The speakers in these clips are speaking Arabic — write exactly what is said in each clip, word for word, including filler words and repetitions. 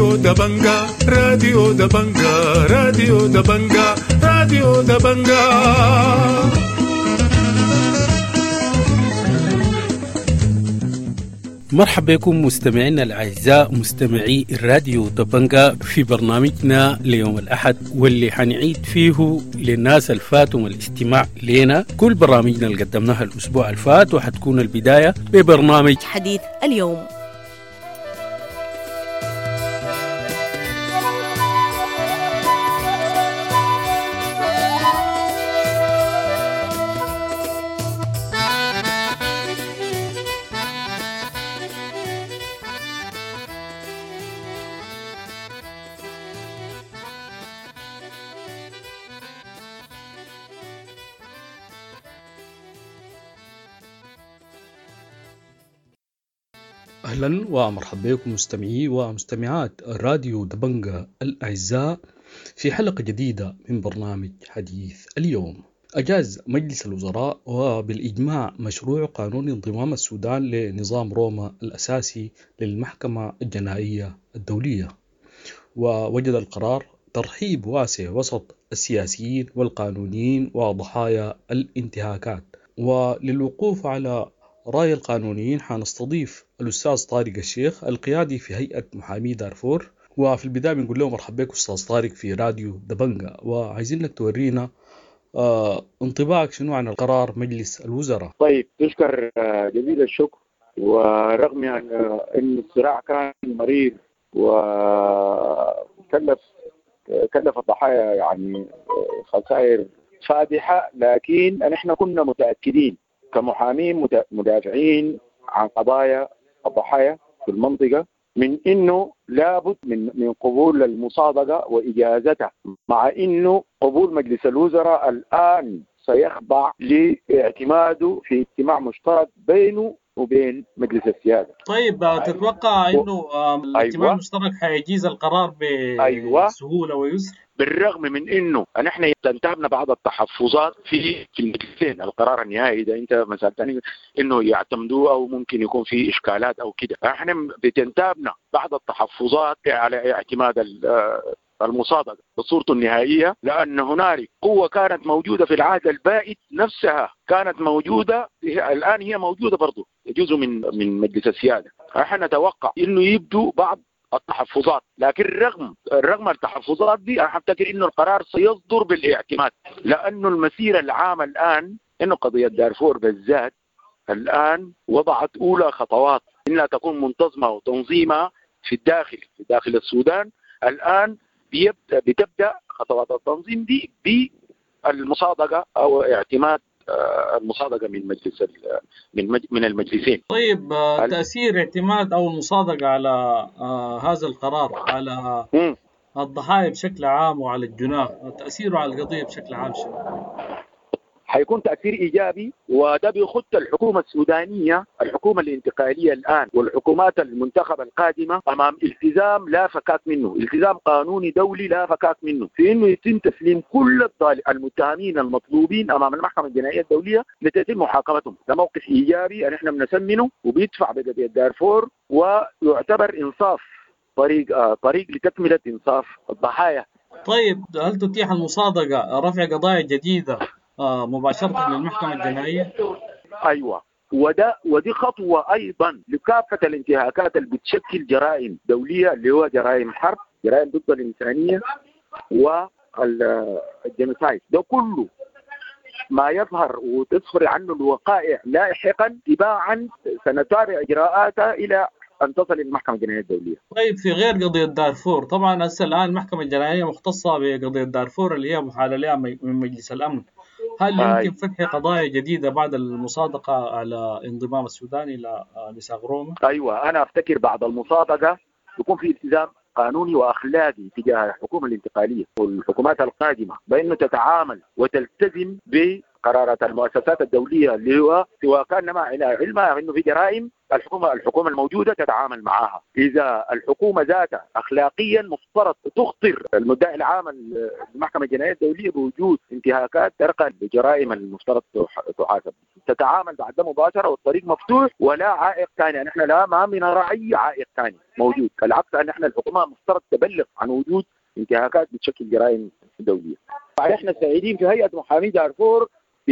راديو دبنجا راديو دبنجا راديو دبنجا راديو دبنجا. مرحبا بكم مستمعينا الأعزاء مستمعي الراديو دبنجا في برنامجنا ليوم الأحد، واللي حنعيد فيه للناس الفاتهم الاستماع لنا كل برامجنا اللي قدمناها الأسبوع الفات، وحتكون البداية ببرنامج حديث اليوم. أهلا ومرحبا بكم مستمعي ومستمعات راديو دبنجا الأعزاء في حلقة جديدة من برنامج حديث اليوم. أجاز مجلس الوزراء وبالإجماع مشروع قانون انضمام السودان لنظام روما الأساسي للمحكمة الجنائية الدولية، ووجد القرار ترحيب واسع وسط السياسيين والقانونيين وضحايا الانتهاكات. وللوقوف على رأي القانونيين حنستضيف الأستاذ طارق الشيخ القيادي في هيئة محامي دارفور. وفي البداية بنقول له مرحبا بك أستاذ طارق في راديو دبنجا، وعايزينك تورينا آه انطباعك شنو عن القرار مجلس الوزراء. طيب، تشكر جزيل الشكر. ورغم أن الصراع كان مرير وكلف كلف الضحايا يعني خسائر فادحة، لكن نحن كنا متأكدين كمحامين مدافعين عن قضايا الضحايا في المنطقة من إنه لابد من من قبول المصادقة وإجازتها، مع إنه قبول مجلس الوزراء الآن سيخضع لاعتماده في اجتماع مشترك بينه وبين مجلس السيادة. طيب، تتوقع إنه الاجتماع أيوة. المشترك حيجيز القرار بسهولة أيوة. ويسر؟ بالرغم من انه نحن انتهبنا بعض التحفظات في في المجلسين. القرار النهائي اذا انت مثلا انه يعتمدوه او ممكن يكون في اشكالات او كده، احنا بتنتابنا بعض التحفظات على اعتماد المصادقه بصورته النهائيه، لان هنالك قوه كانت موجوده في العهد البائد نفسها كانت موجوده الان هي موجوده برضه جزء من من مجلس السياده. احنا نتوقع انه يبدو بعض التحفظات، لكن رغم رغم التحفظات دي انا افتكر انه القرار سيصدر بالاعتماد، لانه المسيره العامه الان انه قضيه دارفور بالذات الان وضعت اولى خطوات انها تكون منتظمه وتنظيمها في الداخل في داخل السودان. الان بيبدا بتبدا خطوات التنظيم دي بالمصادقه او اعتماد المصادقة من مجلس من من المجلسين. طيب، تأثير اعتماد أو المصادقة على هذا القرار على م. الضحايا بشكل عام وعلى الجناه، تأثيره على القضية بشكل عام شنو؟ حيكون تأثير إيجابي، وده بيخط الحكومة السودانية الحكومة الانتقالية الآن والحكومات المنتخبة القادمة أمام التزام لا فكاك منه، التزام قانوني دولي لا فكاك منه، في إنه يتم تسليم كل المتهمين المطلوبين أمام المحكمة الجنائية الدولية لتتم محاكمتهم. ده موقف إيجابي نحن بنسمنه وبيدفع بقضية دارفور، ويعتبر إنصاف طريق آه طريق لتكملة إنصاف الضحايا. طيب، هل تتيح المصادقة رفع قضايا جديدة آه مباشرة للمحكمة الجنائية؟ أيوة، وده ودي خطوة أيضا لكافة الانتهاكات اللي بتشكل جرائم دولية، اللي هو جرائم حرب، جرائم ضد الإنسانية والجنوسايد. ده كله ما يظهر وتسفر عنه الوقائع لاحقا تباعا سنتابع إجراءاتها إلى أن تصل المحكمة الجنائية الدولية. طيب، في غير قضية دارفور، طبعا هسه الآن المحكمة الجنائية مختصة بقضية دارفور اللي هي محالة لها من مجلس الأمن. هل يمكن فتح قضايا جديدة بعد المصادقة على انضمام السودان إلى ميثاق روما؟ أيوة، أنا أفتكر بعد المصادقة يكون في التزام قانوني وأخلاقي تجاه الحكومة الانتقالية والحكومات القادمة بأنه تتعامل وتلتزم قرارات المؤسسات الدولية اللي هو سواء كان مع علمها انه في جرائم الحكومة الحكومة الموجودة تتعامل معها. إذا الحكومة ذاتها أخلاقيا مفترض تخطر المدعي العام المحكمة الجنائية الدولية بوجود انتهاكات ترقى لجرائم المفترض تحاسب، تتعامل بعد مباشرة والطريق مفتوح ولا عائق ثاني. نحن لا ما بنرى أي عائق ثاني موجود، بالعكس أن نحن الحكومة مفترض تبلغ عن وجود انتهاكات بتشكل جرائم دولية. فنحن سعيدين في هيئة محامي دارفور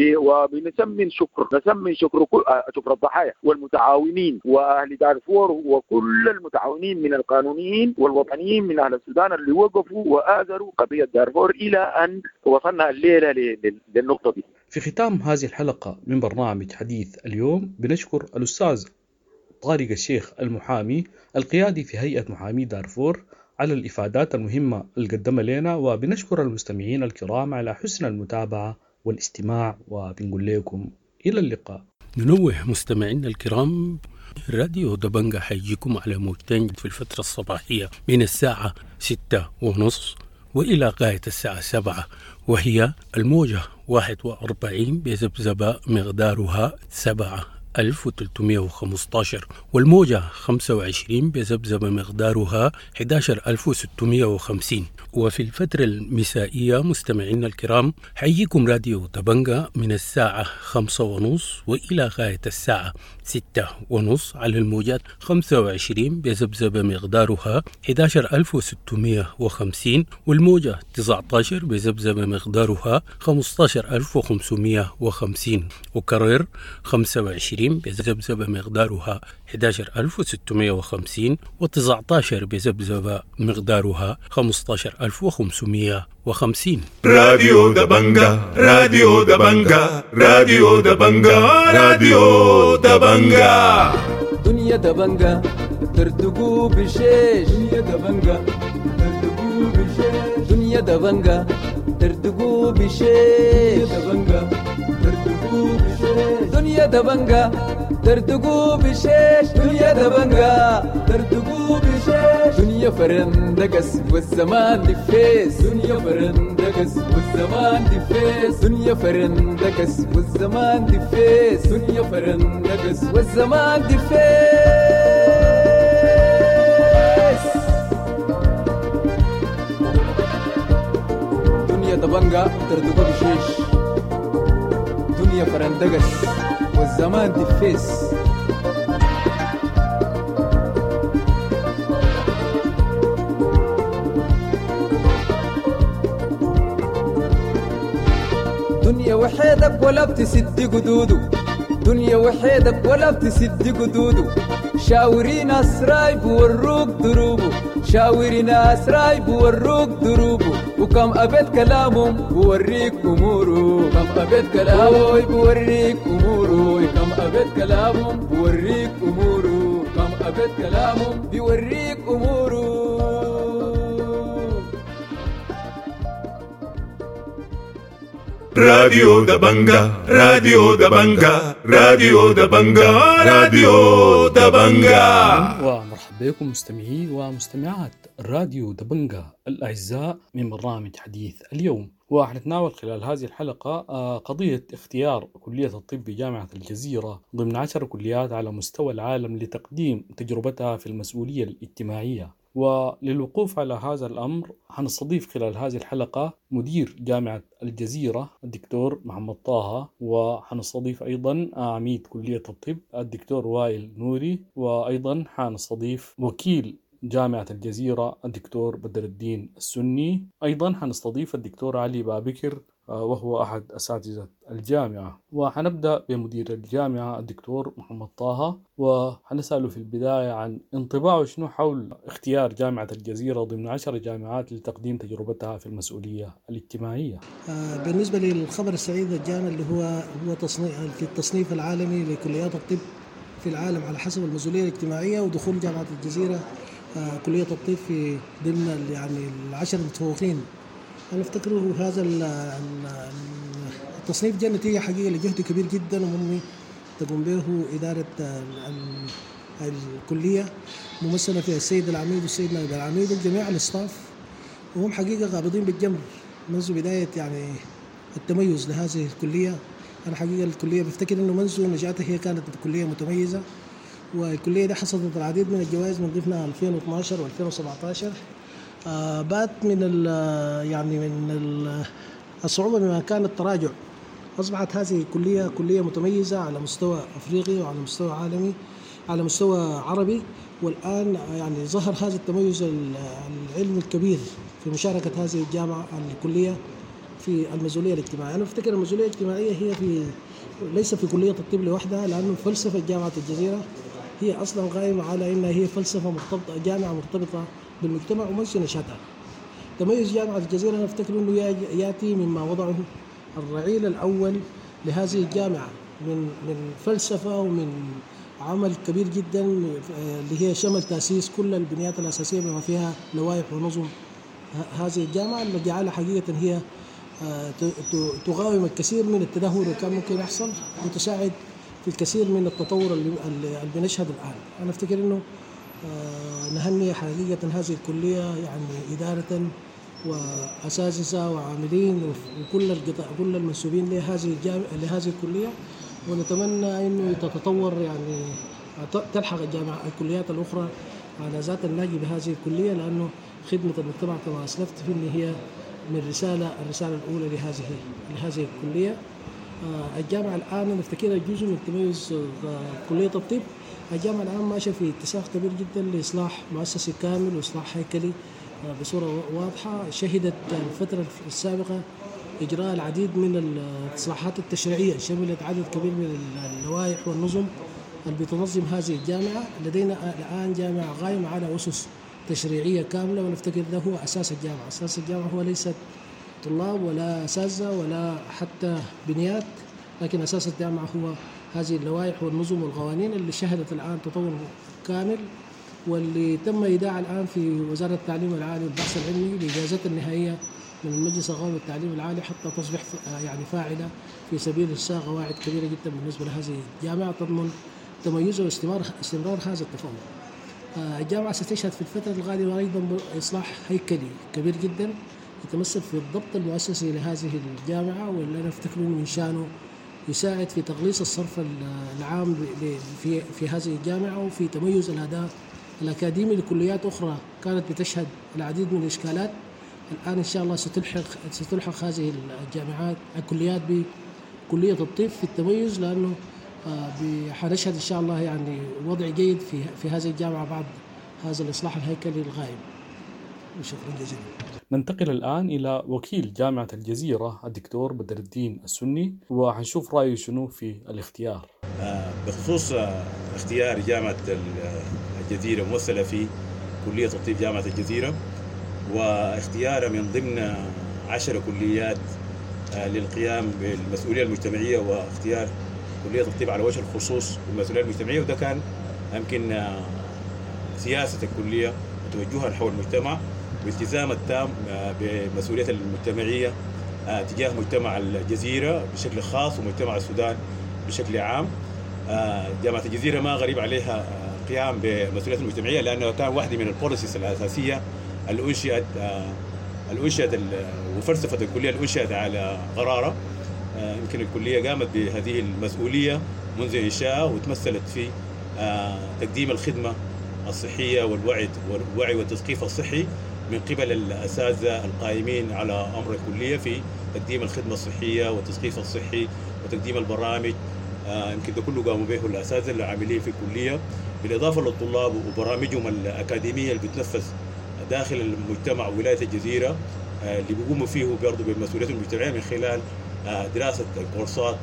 وبنسمي شكر نسمي شكر شكر الضحايا والمتعاونين واهل دارفور وكل المتعاونين من القانونيين والوطنيين من اهل السودان اللي وقفوا واثروا قضيه دارفور الى ان وصلنا الليله للنقطه دي. في ختام هذه الحلقه من برنامج حديث اليوم بنشكر الاستاذ طارق الشيخ المحامي القيادي في هيئه محامي دارفور على الافادات المهمه اللي قدمها لنا، وبنشكر المستمعين الكرام على حسن المتابعه والاستماع، وبنقول لكم إلى اللقاء. ننوه مستمعينا الكرام، راديو دبنجة حيجيكم على موجتين في الفترة الصباحية من الساعة ستة ونص وإلى غاية الساعة سبعة، وهي الموجة واحد وأربعين بذبذبة مقدارها سبعة ألف وثلاثمائة وخمسة عشر، والموجة خمسة وعشرين بذبذبة مقدارها أحد عشر ألف وستمائة وخمسين. وفي الفترة المسائية مستمعينا الكرام حييكم راديو دبنجة من الساعة خمسة ونص وإلى غاية الساعة ستة ونص على الموجات خمسة وعشرين بذبذبة مقدارها أحد عشر ألف وستمائة وخمسين، والموجة تسعة عشر بذبذبة مقدارها خمسة عشر ألف وخمسمائة وخمسين، وكرر خمسة وعشرين بذبذبة مقدارها أحد عشر ألف وستمائة وخمسين وتسعة عشر بذبذبة مقدارها خمسة عشر ألف وخمسمائة وخمسين. راديو دبنجة راديو دبنجة راديو دبنجة راديو دبنجة دنيا دبنجة ترتقو بشيش دنيا دبنجة ترتقو بشيش دنيا دبنجة ترتقو بشيش دبنجة ترتقو بشيش دنيا دبنجة ترتقو بشيش دنيا دبنجة ترتقو بشيش دنيا فرندقس والزمان دفيس دنيا فرندقس والزمان دفيس دنيا فرندقس والزمان دفيس دنيا فرندقس والزمان دفيس دنيا دبنجة ترتقو بشيش دنيا فرندقس والزمان دفيس دنيا وحيدك ولا بتسد قدودو دنيا وحيدك ولا بتسد قدودو شاورين أسراي بوروك دروبو شاورين أسراي بوروك دروبو وكم أبد كلامهم بوريك أمورو كم أبد كلامهم بوريك أمورو كم أبد كلامهم بوريك أمورو كم أبد كلامهم بوريك أمورو. راديو دبنجة راديو دبنجة راديو دبنجة راديو دبنجة. ومرحبا بكم مستمعي ومستمعات راديو دبنجة الأعزاء من برنامج حديث اليوم، وحنتناول خلال هذه الحلقة قضية اختيار كلية الطب بجامعة الجزيرة ضمن عشر كليات على مستوى العالم لتقديم تجربتها في المسؤولية الاجتماعية. وللوقوف على هذا الأمر حنستضيف خلال هذه الحلقة مدير جامعة الجزيرة الدكتور محمد طه، وحنستضيف أيضا عميد كلية الطب الدكتور وائل نوري، وأيضا حنستضيف وكيل جامعة الجزيرة الدكتور بدر الدين السني. أيضا حنستضيف الدكتور علي بابكر وهو أحد أساتذة الجامعة. وحنبدأ بمدير الجامعة الدكتور محمد طه، وحنسأله في البداية عن انطباعه شنو حول اختيار جامعة الجزيرة ضمن عشر جامعات لتقديم تجربتها في المسؤولية الاجتماعية. بالنسبة للخبر السعيد الجانا اللي هو هو تصنيف في التصنيف العالمي لكليات الطب في العالم على حسب المسؤولية الاجتماعية، ودخول جامعة الجزيرة كلية الطب في ضمن يعني العشر المتفوقين. أنا أفتكر هذا التصنيف جاء نتيجة حقيقة لجهد كبير جدا ومني تقوم به إدارة الكلية ممثلة في السيد العميد والسيد نائب العميد وجميع الاستاف، وهم حقيقة قابضين بالجمر منذ بداية يعني التميز لهذه الكلية أنا حقيقة الكلية بفتكر إنه منذ نشأتها هي كانت كلية متميزة، والكلية دي حصلت العديد من الجوائز من ضمنها ألفين واثني عشر وألفين وسبعة عشر. آه بات من ال يعني من ال الصعوبة بما كان التراجع. أصبحت هذه الكلية كلية متميزة على مستوى أفريقي وعلى مستوى عالمي، على مستوى عربي، والآن يعني ظهر هذا التميز العلمي الكبير في مشاركة هذه الجامعة الكلية في المسؤولية الاجتماعية. أنا أفتكر المسؤولية الاجتماعية هي في ليس في كلية الطب لوحدها، لأنه فلسفة جامعة الجزيرة هي أصلا قائمة على أنها هي فلسفة مرتبطة، جامعة مرتبطة بالمجتمع ومنذ نشأتها. تميز جامعة الجزيرة أنا أفتكر أنه يأتي مما وضعه الرعيل الأول لهذه الجامعة من من فلسفة ومن عمل كبير جدا اللي هي شمل تأسيس كل البنيات الأساسية بما فيها لوائح ونظم هذه الجامعة، اللي جعلها حقيقة هي تقاوم الكثير من التدهور اللي كان ممكن يحصل وتساعد في الكثير من التطور اللي بنشهد الآن. أنا أفتكر إنه نهني حقيقة هذه الكلية يعني إدارة وأساتذة وعاملين وكل القطاع كل المنسوبين لهذه الجامعة لهذه الكلية، ونتمنى إنه تتطور يعني تلحق الجامعة الكليات الأخرى على ذات النهج بهذه الكلية، لأنه خدمة المجتمع كما أسلفت في إن هي من رسالة الرسالة الأولى لهذه لهذه الكلية. الجامعة الآن نفتكرها جزء من تميز كلية الطب. الجامعة الآن ماشية في اتساق كبير جدا لإصلاح مؤسسي كامل وإصلاح هيكلي بصورة واضحة. شهدت الفترة السابقة إجراء العديد من الإصلاحات التشريعية شملت عدد كبير من اللوائح والنظم اللي بتنظم هذه الجامعة. لدينا الآن جامعة قائمة على أسس تشريعية كاملة، ونفتكر ده هو أساس الجامعة. أساس الجامعة هو ليست طلاب ولا أساتذة ولا حتى بنيات، لكن أساس الجامعة هو هذه اللوائح والنظم والقوانين اللي شهدت الآن تطور كامل، واللي تم إيداعها الآن في وزارة التعليم العالي والبحث العلمي بإجازتها النهائية من المجلس القومي للتعليم العالي حتى تصبح يعني فاعلة في سبيل إنشاء قواعد كبيرة جدا بالنسبة لهذه الجامعة تضمن تميزها واستمرار استمرار هذا التفوق. الجامعة ستشهد في الفترة القادمة أيضا إصلاح هيكلي كبير جدا يتمثل في الضبط المؤسسي لهذه الجامعة، واللي أنا أفتكر من شأنه يساعد في تقليص الصرف العام في في هذه الجامعة وفي تميز الأداء الأكاديمي لكليات أخرى كانت بتشهد العديد من الإشكالات. الآن إن شاء الله ستلحق ستلحق هذه الجامعات الكليات بكلية الطب في التميز، لأنه حنشهد إن شاء الله يعني وضع جيد في في هذه الجامعة بعد هذا الإصلاح الهيكلي الغائب. شكرا جزيلا. ننتقل الآن إلى وكيل جامعة الجزيرة الدكتور بدر الدين السني، وحنشوف رأيه شنو في الاختيار. بخصوص اختيار جامعة الجزيرة ممثلة في كلية الطب جامعة الجزيرة، واختيارها من ضمن عشر كليات للقيام بالمسؤولية المجتمعية، واختيار كلية الطب على وجه الخصوص بالمسؤولية المجتمعية، وده كان يمكن سياسة الكلية وتوجهها نحو المجتمع والالتزام التام بمسؤولية المجتمعية تجاه مجتمع الجزيرة بشكل خاص ومجتمع السودان بشكل عام. جامعة الجزيرة ما غريب عليها قيام بالمسؤولية المجتمعية، لأنه كان واحدة من البوليسيز الأساسية اللي أنشئت الأنشئت وفلسفة الكلية اللي أنشئت على قرارة. يمكن الكلية قامت بهذه المسؤولية منذ إنشائها، وتمثلت في تقديم الخدمة الصحية والوعي والوعي والتثقيف الصحي من قبل الأساتذة القائمين على أمر الكلية في تقديم الخدمة الصحية والتثقيف الصحي وتقديم البرامج. يمكن ده كله قاموا به الأساتذة العاملين في الكلية، بالإضافة للطلاب وبرامجهم الأكاديمية اللي بتنفذ داخل المجتمع ولاية الجزيرة، اللي بيقوموا فيه برضه بالمسؤوليات المجتمعية من خلال دراسة الكورسات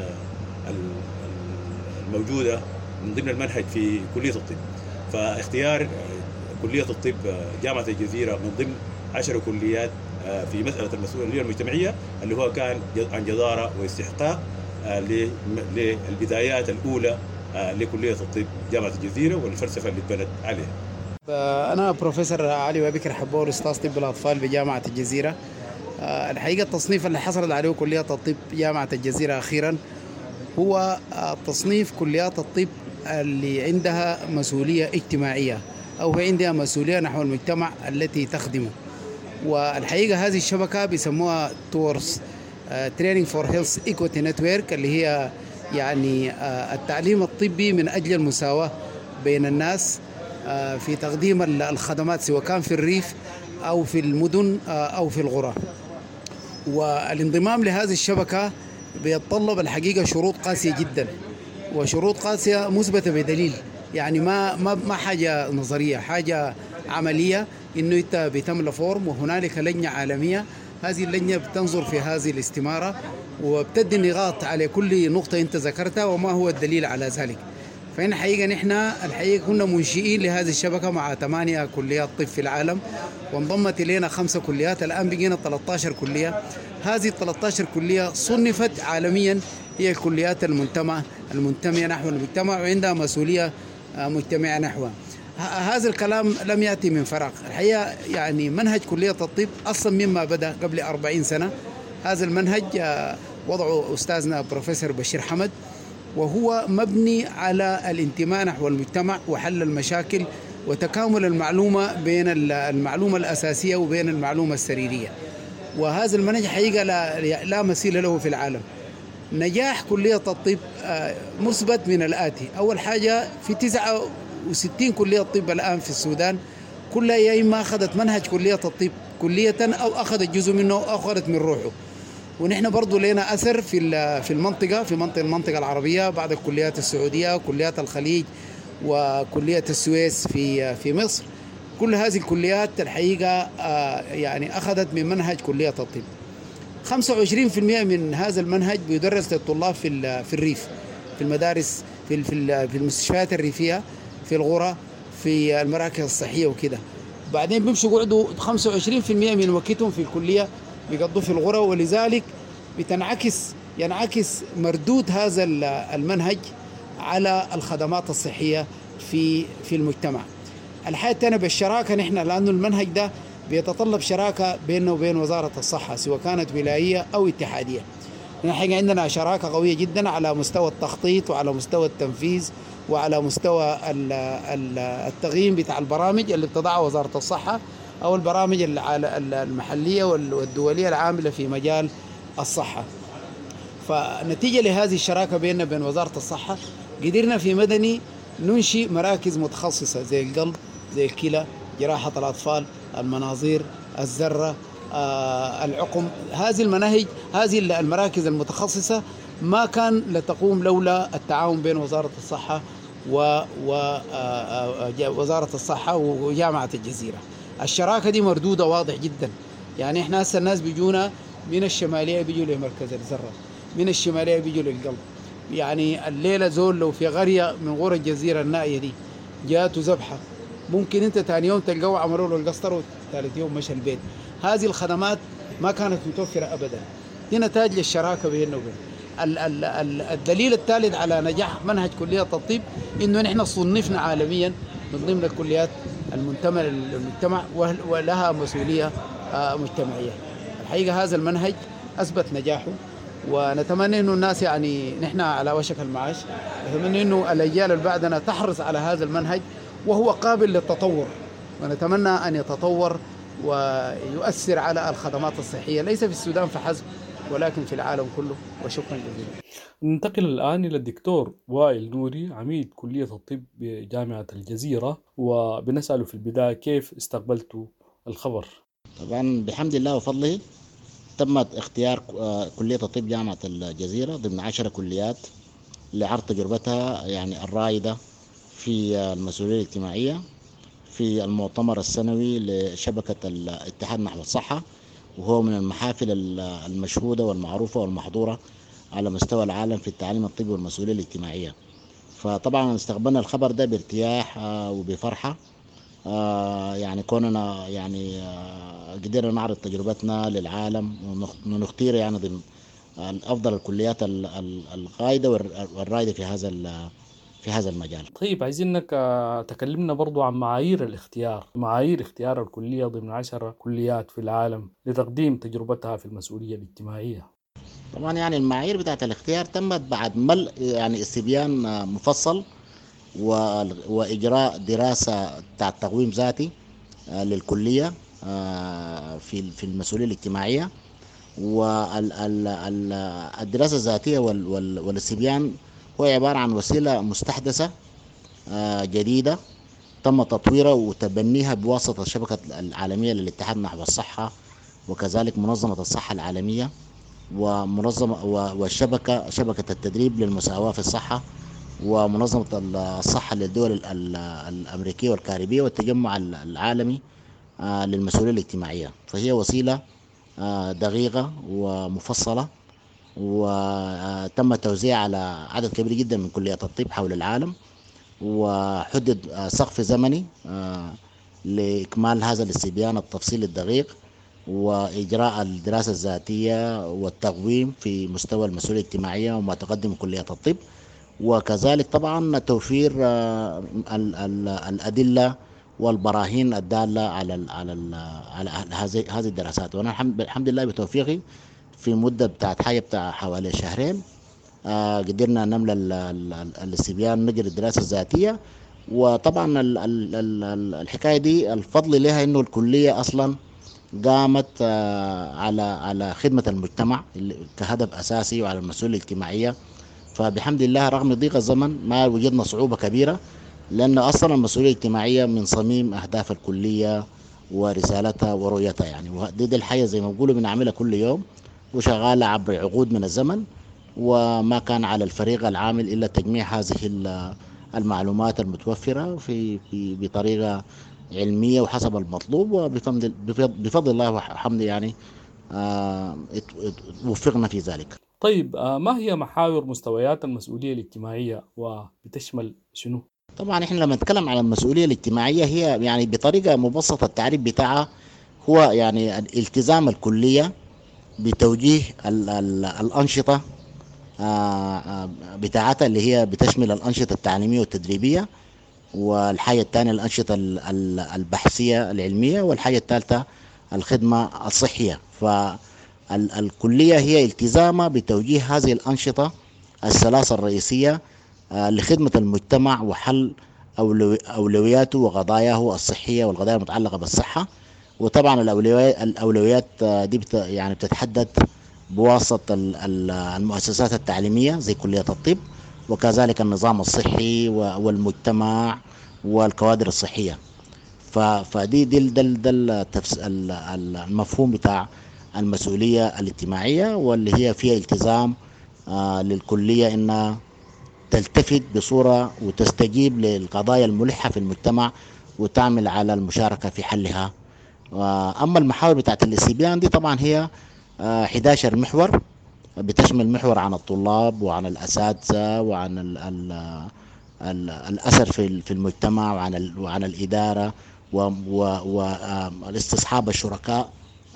الموجودة من ضمن المنهج في كلية الطب. فاختيار كلية الطب جامعة الجزيرة من ضمن عشر كليات في مسألة المسؤولية المجتمعية اللي هو كان عن جدارة واستحقاق للبدايات الأولى لكلية الطب جامعة الجزيرة والفلسفة اللي اتبنت عليها. أنا بروفيسور علي وبكر حبور، أستاذ طب الأطفال بجامعة الجزيرة. الحقيقة التصنيف اللي حصلت عليه كلية الطب جامعة الجزيرة أخيرا هو تصنيف كليات الطب اللي عندها مسؤولية اجتماعية أو هي عندها مسؤولية نحو المجتمع التي تخدمه. والحقيقة هذه الشبكة بيسموها تورس، تريننج فور هيلث ايكوتي نتورك، اللي هي يعني التعليم الطبي من أجل المساواة بين الناس في تقديم الخدمات سواء كان في الريف أو في المدن أو في القرى. والانضمام لهذه الشبكة بيتطلب الحقيقة شروط قاسية جدا، وشروط قاسية مثبتة بدليل، يعني ما ما ما حاجة نظرية، حاجة عملية، إنه أنت بتملى فورم وهنالك لجنة عالمية. هذه اللجنة بتنظر في هذه الاستمارة وبتدي نقاط على كل نقطة أنت ذكرتها وما هو الدليل على ذلك. فإن حقيقة نحن الحقيقة كنا منشئين لهذه الشبكة مع ثمانية كليات طب في العالم، وانضمت إلينا خمسة كليات، الآن بقينا ثلاثة عشر كلية. هذه ثلاثة عشر كلية صنفت عالميا هي الكليات المنتمة المنتمية نحو المجتمع وعندها مسؤولية مجتمعية نحوها. هذا الكلام لم يأتي من فراغ، الحقيقة يعني منهج كلية الطب أصلا مما بدأ قبل أربعين سنة. هذا المنهج وضعه أستاذنا بروفيسور بشير حمد، وهو مبني على الانتماء نحو المجتمع وحل المشاكل وتكامل المعلومة بين المعلومة الأساسية وبين المعلومة السريرية. وهذا المنهج حقيقة لا, لا مثيل له في العالم. نجاح كلية الطب مثبت من الآتي: أول حاجة، في تسعة وستين كلية طب الآن في السودان كلها يا إما أخذت منهج كلية الطب كلية أو أخذت جزء منه أو أخذت من روحه. ونحن برضو لنا أثر في في المنطقة في منطقة المنطقة العربية بعد الكليات السعودية، كليات الخليج وكلية السويس في في مصر. كل هذه الكليات الحقيقة يعني أخذت من منهج كلية الطب. خمسة وعشرين بالمئة من هذا المنهج بيدرس للطلاب في في الريف، في المدارس، في في المستشفيات الريفية، في القرى، في المراكز الصحية وكده. بعدين بيمشوا يقعدوا خمسة وعشرين بالمئة من وقتهم في الكلية بيقضوا في القرى، ولذلك بتنعكس ينعكس مردود هذا المنهج على الخدمات الصحية في في المجتمع. الحاجة الثانية بالشراكة، نحن لأنه المنهج ده بيتطلب شراكة بيننا وبين وزارة الصحة سواء كانت ولاية أو اتحادية. نحن عندنا شراكة قوية جدا على مستوى التخطيط وعلى مستوى التنفيذ وعلى مستوى التقييم بتاع البرامج اللي بتضعها وزارة الصحة أو البرامج المحلية والدولية العاملة في مجال الصحة. فنتيجة لهذه الشراكة بيننا وبين وزارة الصحة قدرنا في مدني ننشئ مراكز متخصصة زي القلب، زي الكلى، جراحة الأطفال، المناظير، الذرة، آه، العقم. هذه المناهج هذه المراكز المتخصصة ما كان لتقوم لولا التعاون بين وزارة الصحة ووزارة الصحة وجامعة الجزيرة. الشراكة دي مردودة واضح جدا. يعني احنا هسه الناس بيجونا من الشمالية بيجوا لمركز الذرة، من الشمالية بيجوا للقلب. يعني الليلة زول لو في قرية من قرى الجزيرة النائية دي جاته ذبحة، ممكن انت ثاني يوم تلقوه عملوا له القسطرة وثالث يوم مشى البيت. هذه الخدمات ما كانت متوفرة أبدا. دي نتاج للشراكة بيننا وبين. الدليل الثالث على نجاح منهج كلية الطب إنه نحن صنفنا عالميا من ضمن الكليات المنتمة للمجتمع ولها مسؤولية مجتمعية. الحقيقة هذا المنهج أثبت نجاحه، ونتمنى إنه الناس يعني نحن على وشك المعاش، نتمنى إنه الأجيال اللي بعدنا تحرص على هذا المنهج وهو قابل للتطور، ونتمنى أن يتطور ويؤثر على الخدمات الصحية ليس في السودان فحسب ولكن في العالم كله. وشكرا جزيلا. ننتقل الآن إلى الدكتور وائل نوري، عميد كلية الطب بجامعة الجزيرة، وبنسأله في البداية كيف استقبلتوا الخبر؟ طبعا بحمد الله وفضله تمت اختيار كلية الطب جامعة الجزيرة ضمن عشر كليات لعرض تجربتها يعني الرائدة في المسؤولية الاجتماعية في المؤتمر السنوي لشبكة الاتحاد نحو الصحة، وهو من المحافل المشهودة والمعروفة والمحظورة على مستوى العالم في التعليم الطبي والمسؤولية الاجتماعية. فطبعا استقبلنا الخبر ده بارتياح وبفرحة، يعني كوننا يعني قدرنا نعرض تجربتنا للعالم ونختار يعني ضمن أفضل الكليات القائدة والرائدة في هذا في هذا المجال. طيب عايزينك تكلمنا برضو عن معايير الاختيار، معايير اختيار الكلية ضمن عشر كليات في العالم لتقديم تجربتها في المسؤولية الاجتماعية. طبعا يعني المعايير بتاعت الاختيار تمت بعد ملء يعني استبيان مفصل وإجراء دراسة بتاعت تقويم ذاتي للكلية في في المسؤولية الاجتماعية، والدراسة الذاتية والاستبيان هو عبارة عن وسيلة مستحدثة جديدة تم تطويرها وتبنيها بواسطة الشبكة العالمية للاتحاد نحو الصحة، وكذلك منظمة الصحة العالمية، ومنظمة والشبكة شبكة التدريب للمساواة في الصحة، ومنظمة الصحة للدول الأمريكية والكاريبية، والتجمع العالمي للمسؤولية الاجتماعية. فهي وسيلة دقيقة ومفصلة، وتم توزيعها على عدد كبير جدا من كليات الطب حول العالم، وحدد سقف زمني لإكمال هذا الاستبيان التفصيلي الدقيق وإجراء الدراسة الذاتية والتقويم في مستوى المسؤولية الاجتماعية وما تقدم كليات الطب، وكذلك طبعا توفير الأدلة والبراهين الدالة على على على هذه هذه الدراسات. وأنا الحمد لله بتوفيقي في مدة بتاعت حاجة بتاع حوالي شهرين قدرنا نملى الاستبيان نجري الدراسة الذاتية. وطبعا الحكاية دي الفضل لها إنه الكلية أصلا قامت على على خدمة المجتمع كهدف أساسي وعلى المسؤولية الاجتماعية. فبحمد الله رغم ضيق الزمن ما وجدنا صعوبة كبيرة، لأن أصلا المسؤولية الاجتماعية من صميم أهداف الكلية ورسالتها ورؤيتها يعني، ودي الحياة زي ما بيقولوا بنعملها كل يوم وشغالة عبر عقود من الزمن، وما كان على الفريق العامل إلا تجميع هذه المعلومات المتوفرة في بطريقة علمية وحسب المطلوب، وبفضل بفضل الله وحمده يعني وفقنا في ذلك. طيب ما هي محاور مستويات المسؤولية الاجتماعية وبتشمل شنو؟ طبعا احنا لما نتكلم عن المسؤولية الاجتماعية هي يعني بطريقة مبسطة التعريف بتاعها هو يعني الالتزام الكلية بتوجيه ال ال الأنشطة بتاعتها اللي هي بتشمل الأنشطة التعليمية والتدريبية، والحاجة الثانية الأنشطة البحثية العلمية، والحاجة الثالثة الخدمة الصحية. فالكلية هي التزامها بتوجيه هذه الأنشطة الثلاثة الرئيسية لخدمة المجتمع وحل أولوياته وقضاياه الصحية والقضايا المتعلقة بالصحة. وطبعا الأولويات دي يعني بتتحدد بواسطة المؤسسات التعليمية زي كلية الطب، وكذلك النظام الصحي والمجتمع والكوادر الصحية. فدي دي دل المفهوم بتاع المسؤولية الاجتماعية، واللي هي فيها التزام للكلية إنها تلتفت بصورة وتستجيب للقضايا الملحة في المجتمع وتعمل على المشاركة في حلها. أما المحاور بتاعت الاستبيان دي طبعا هي أحد عشر محور، بتشمل محور عن الطلاب وعن الأساتذة وعن ال ال ال الأثر في في المجتمع وعن وعن الإدارة والاستصحاب الشركاء،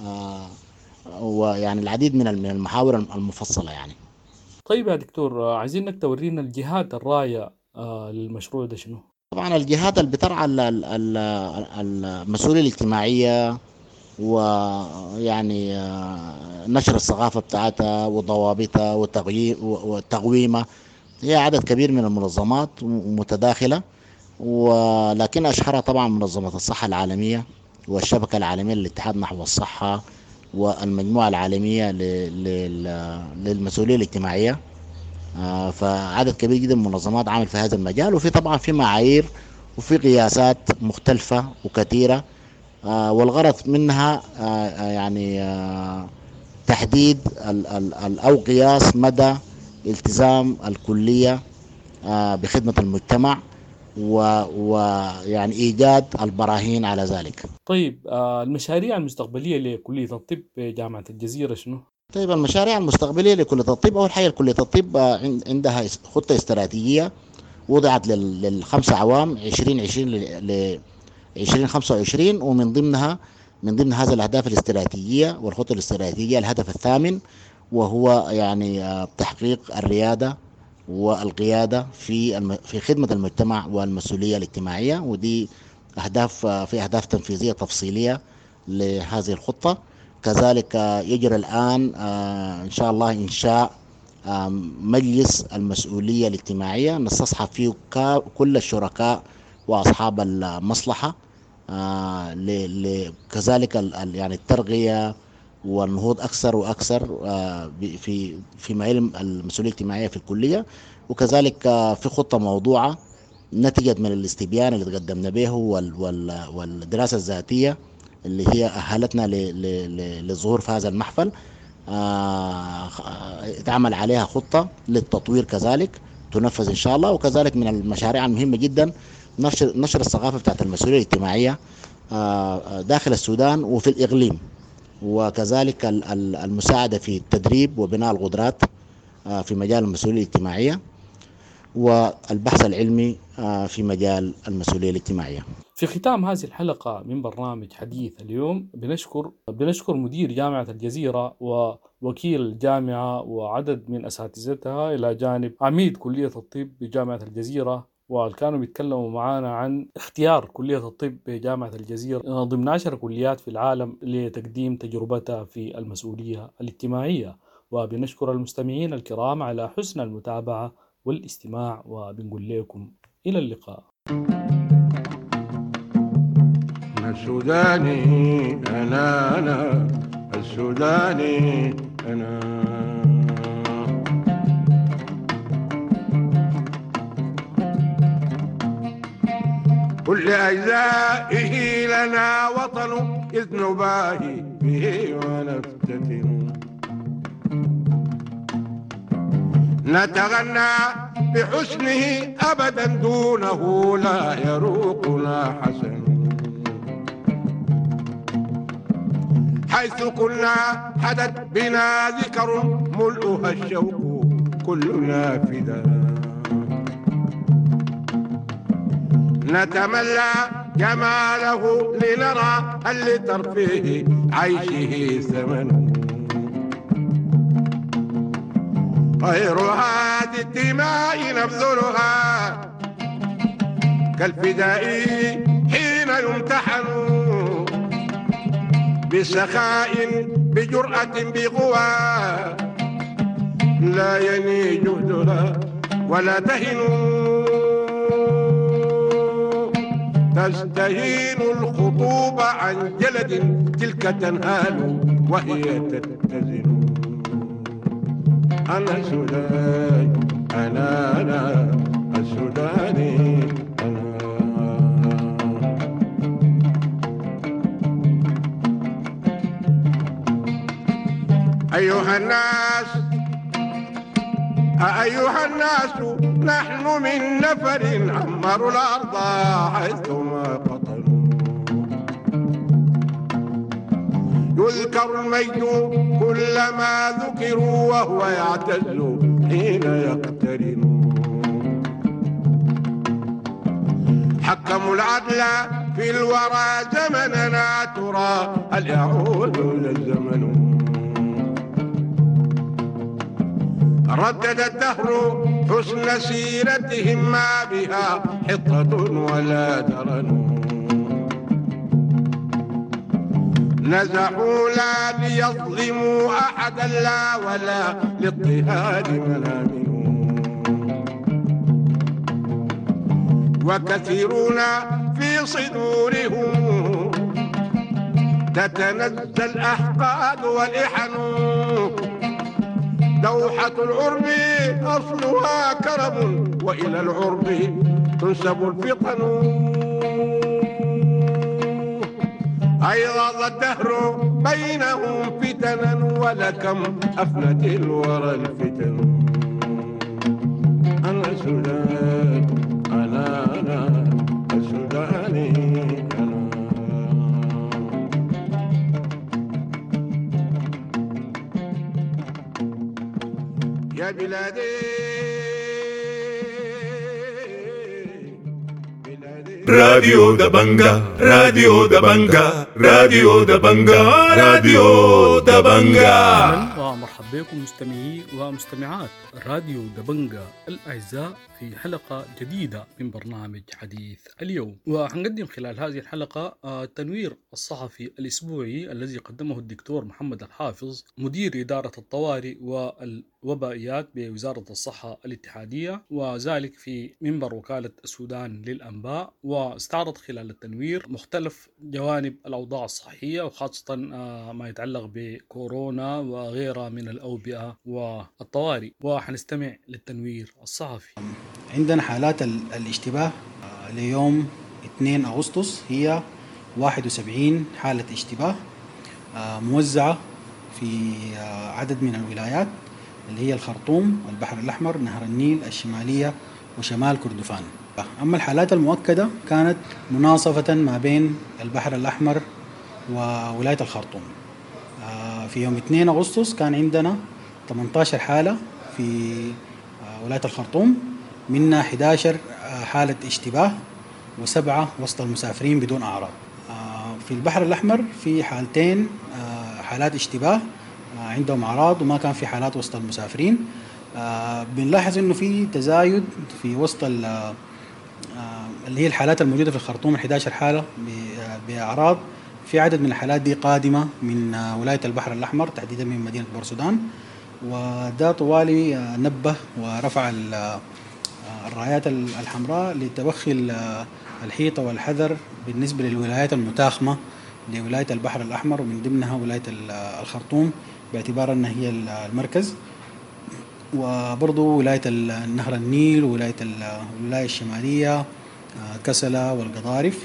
ويعني العديد من المحاور المفصلة يعني. طيب يا دكتور عايزينك تورينا الجهات الراعية للمشروع ده شنو؟ طبعا الجهات اللي بترعى المسؤولية الاجتماعية ويعني نشر الثقافة بتاعتها وضوابطها وتقويمها هي عدد كبير من المنظمات متداخلة، ولكن أشهرها طبعا منظمة الصحة العالمية والشبكة العالمية للاتحاد نحو الصحة والمجموعة العالمية للمسؤولية الاجتماعية. فعدد كبير جدا من المنظمات عامل في هذا المجال، وفي طبعا في معايير وفي قياسات مختلفة وكثيرة، والغرض منها يعني تحديد أو قياس مدى التزام الكلية بخدمة المجتمع ويعني إيجاد البراهين على ذلك. طيب المشاريع المستقبلية لكلية الطب بجامعة الجزيرة شنو؟ طيب المشاريع المستقبلية لكلية الطب أول حاجة كلية الطب عندها خطة استراتيجية وضعت للخمس عوام عشرين عشرين ل عشرين خمسة وعشرين، ومن ضمنها من ضمن هذه الأهداف الاستراتيجية والخطة الاستراتيجية الهدف الثامن، وهو يعني تحقيق الريادة والقيادة في في خدمة المجتمع والمسؤولية الاجتماعية. ودي أهداف في أهداف تنفيذية تفصيلية لهذه الخطة. كذلك يجري الآن إن شاء الله إنشاء مجلس المسؤولية الاجتماعية نستصحب فيه كل الشركاء وأصحاب المصلحة، كذلك يعني الترقية والنهوض أكثر وأكثر في في علم المسؤولية الاجتماعية في الكلية، وكذلك في خطة موضوعة نتجت من الاستبيان اللي تقدمنا به والدراسة الذاتية اللي هي أهلتنا للظهور في هذا المحفل. اتعمل عليها خطة للتطوير كذلك تنفذ إن شاء الله. وكذلك من المشاريع المهمة جدا نشر نشر الثقافة بتاعت المسؤولية الاجتماعية داخل السودان وفي الإقليم، وكذلك المساعدة في التدريب وبناء القدرات في مجال المسؤولية الاجتماعية، والبحث العلمي في مجال المسؤولية الاجتماعية. في ختام هذه الحلقة من برنامج حديث اليوم بنشكر بنشكر مدير جامعة الجزيرة ووكيل الجامعة وعدد من أساتذتها إلى جانب عميد كلية الطب بجامعة الجزيرة، وكانوا بيتكلموا معنا عن اختيار كلية الطب بجامعة الجزيرة ضمن عشر كليات في العالم لتقديم تجربتها في المسؤولية الاجتماعية. وبنشكر المستمعين الكرام على حسن المتابعة والاستماع، وبنقول لكم إلى اللقاء. السوداني أنا أنا السوداني أنا كل أجزائه لنا وطن إذ نباهي به ونفتتن، نتغنى بحسنه أبدا دونه لا يروقنا حسن، حيث كنا حدث بنا ذكر ملؤها الشوق كلنا فدا، نتملى جماله لنرى هل لترفيه عيشه ثمن، غير هذه الدماء نبذلها كالفداء حين يمتحن بسخاء بجرأة بقوى، لا يني جهدها ولا تهن، تستهين الخطوب عن جلد تلك تنهال وهي تتزن. أنا سوداني أنا أنا السوداني أنا. أيها الناس أيها الناس نحن من نفر عمروا الأرض حيثما قطنوا، يذكر الميت كلما ذكروا وهو يعتز حين يقترن، حكموا العدل في الورى زمننا ترى هل يعود الزمن، ردد الدهر حسن سيرتهم ما بها حطة ولا درن، نزحوا لا ليظلموا أحدا لا ولا لاضطهاد منامن، وكثيرون في صدورهم تتنزل الأحقاد والإحن، دوحة العرب أصلها كرم وإلى العرب تنسب الفطن، أيضا الدهر بينهم فتنا ولكم أفنت الورى الفتن. أنا سوداني أنا أنا السوداني أنا. يا بلادي راديو دبنجا راديو دبنجا راديو دبنجا راديو دبنجا. ومرحبا بكم مستمعي ومستمعات راديو دبنجا الأعزاء في حلقة جديدة من برنامج حديث اليوم. وحنقدم خلال هذه الحلقة التنوير الصحفي الأسبوعي الذي قدمه الدكتور محمد الحافظ مدير إدارة الطوارئ وبائيات بوزارة الصحة الاتحادية، وذلك في منبر وكالة السودان للأنباء، واستعرض خلال التنوير مختلف جوانب الأوضاع الصحية، وخاصة ما يتعلق بكورونا وغيرها من الأوبئة والطوارئ. وحنستمع للتنوير الصحفي. عندنا حالات الاشتباه ليوم اثنين أغسطس هي واحد وسبعين حالة اشتباه موزعة في عدد من الولايات اللي هي الخرطوم، البحر الأحمر، نهر النيل، الشمالية، وشمال كردفان. أما الحالات المؤكدة كانت مناصفة ما بين البحر الأحمر وولاية الخرطوم. في يوم اثنين أغسطس كان عندنا ثمانية عشر حالة في ولاية الخرطوم، منها أحد عشر حالة اشتباه وسبعة وسط المسافرين بدون أعراض. في البحر الأحمر في حالتين حالات اشتباه عندهم أعراض وما كان في حالات وسط المسافرين. بنلاحظ إنه في تزايد في وسط اللي هي الحالات الموجودة في الخرطوم، أحد عشر حالة بأعراض. في عدد من الحالات دي قادمة من ولاية البحر الأحمر تحديدا من مدينة بورسودان، وده طوالي نبه ورفع الرايات الحمراء لتوخي الحيطة والحذر بالنسبة للولايات المتاخمة لولاية البحر الأحمر، ومن ضمنها ولاية الخرطوم باعتبار أنها هي المركز، وبرضو ولاية نهر النيل وولاية الولاية الشمالية كسلة والقضارف.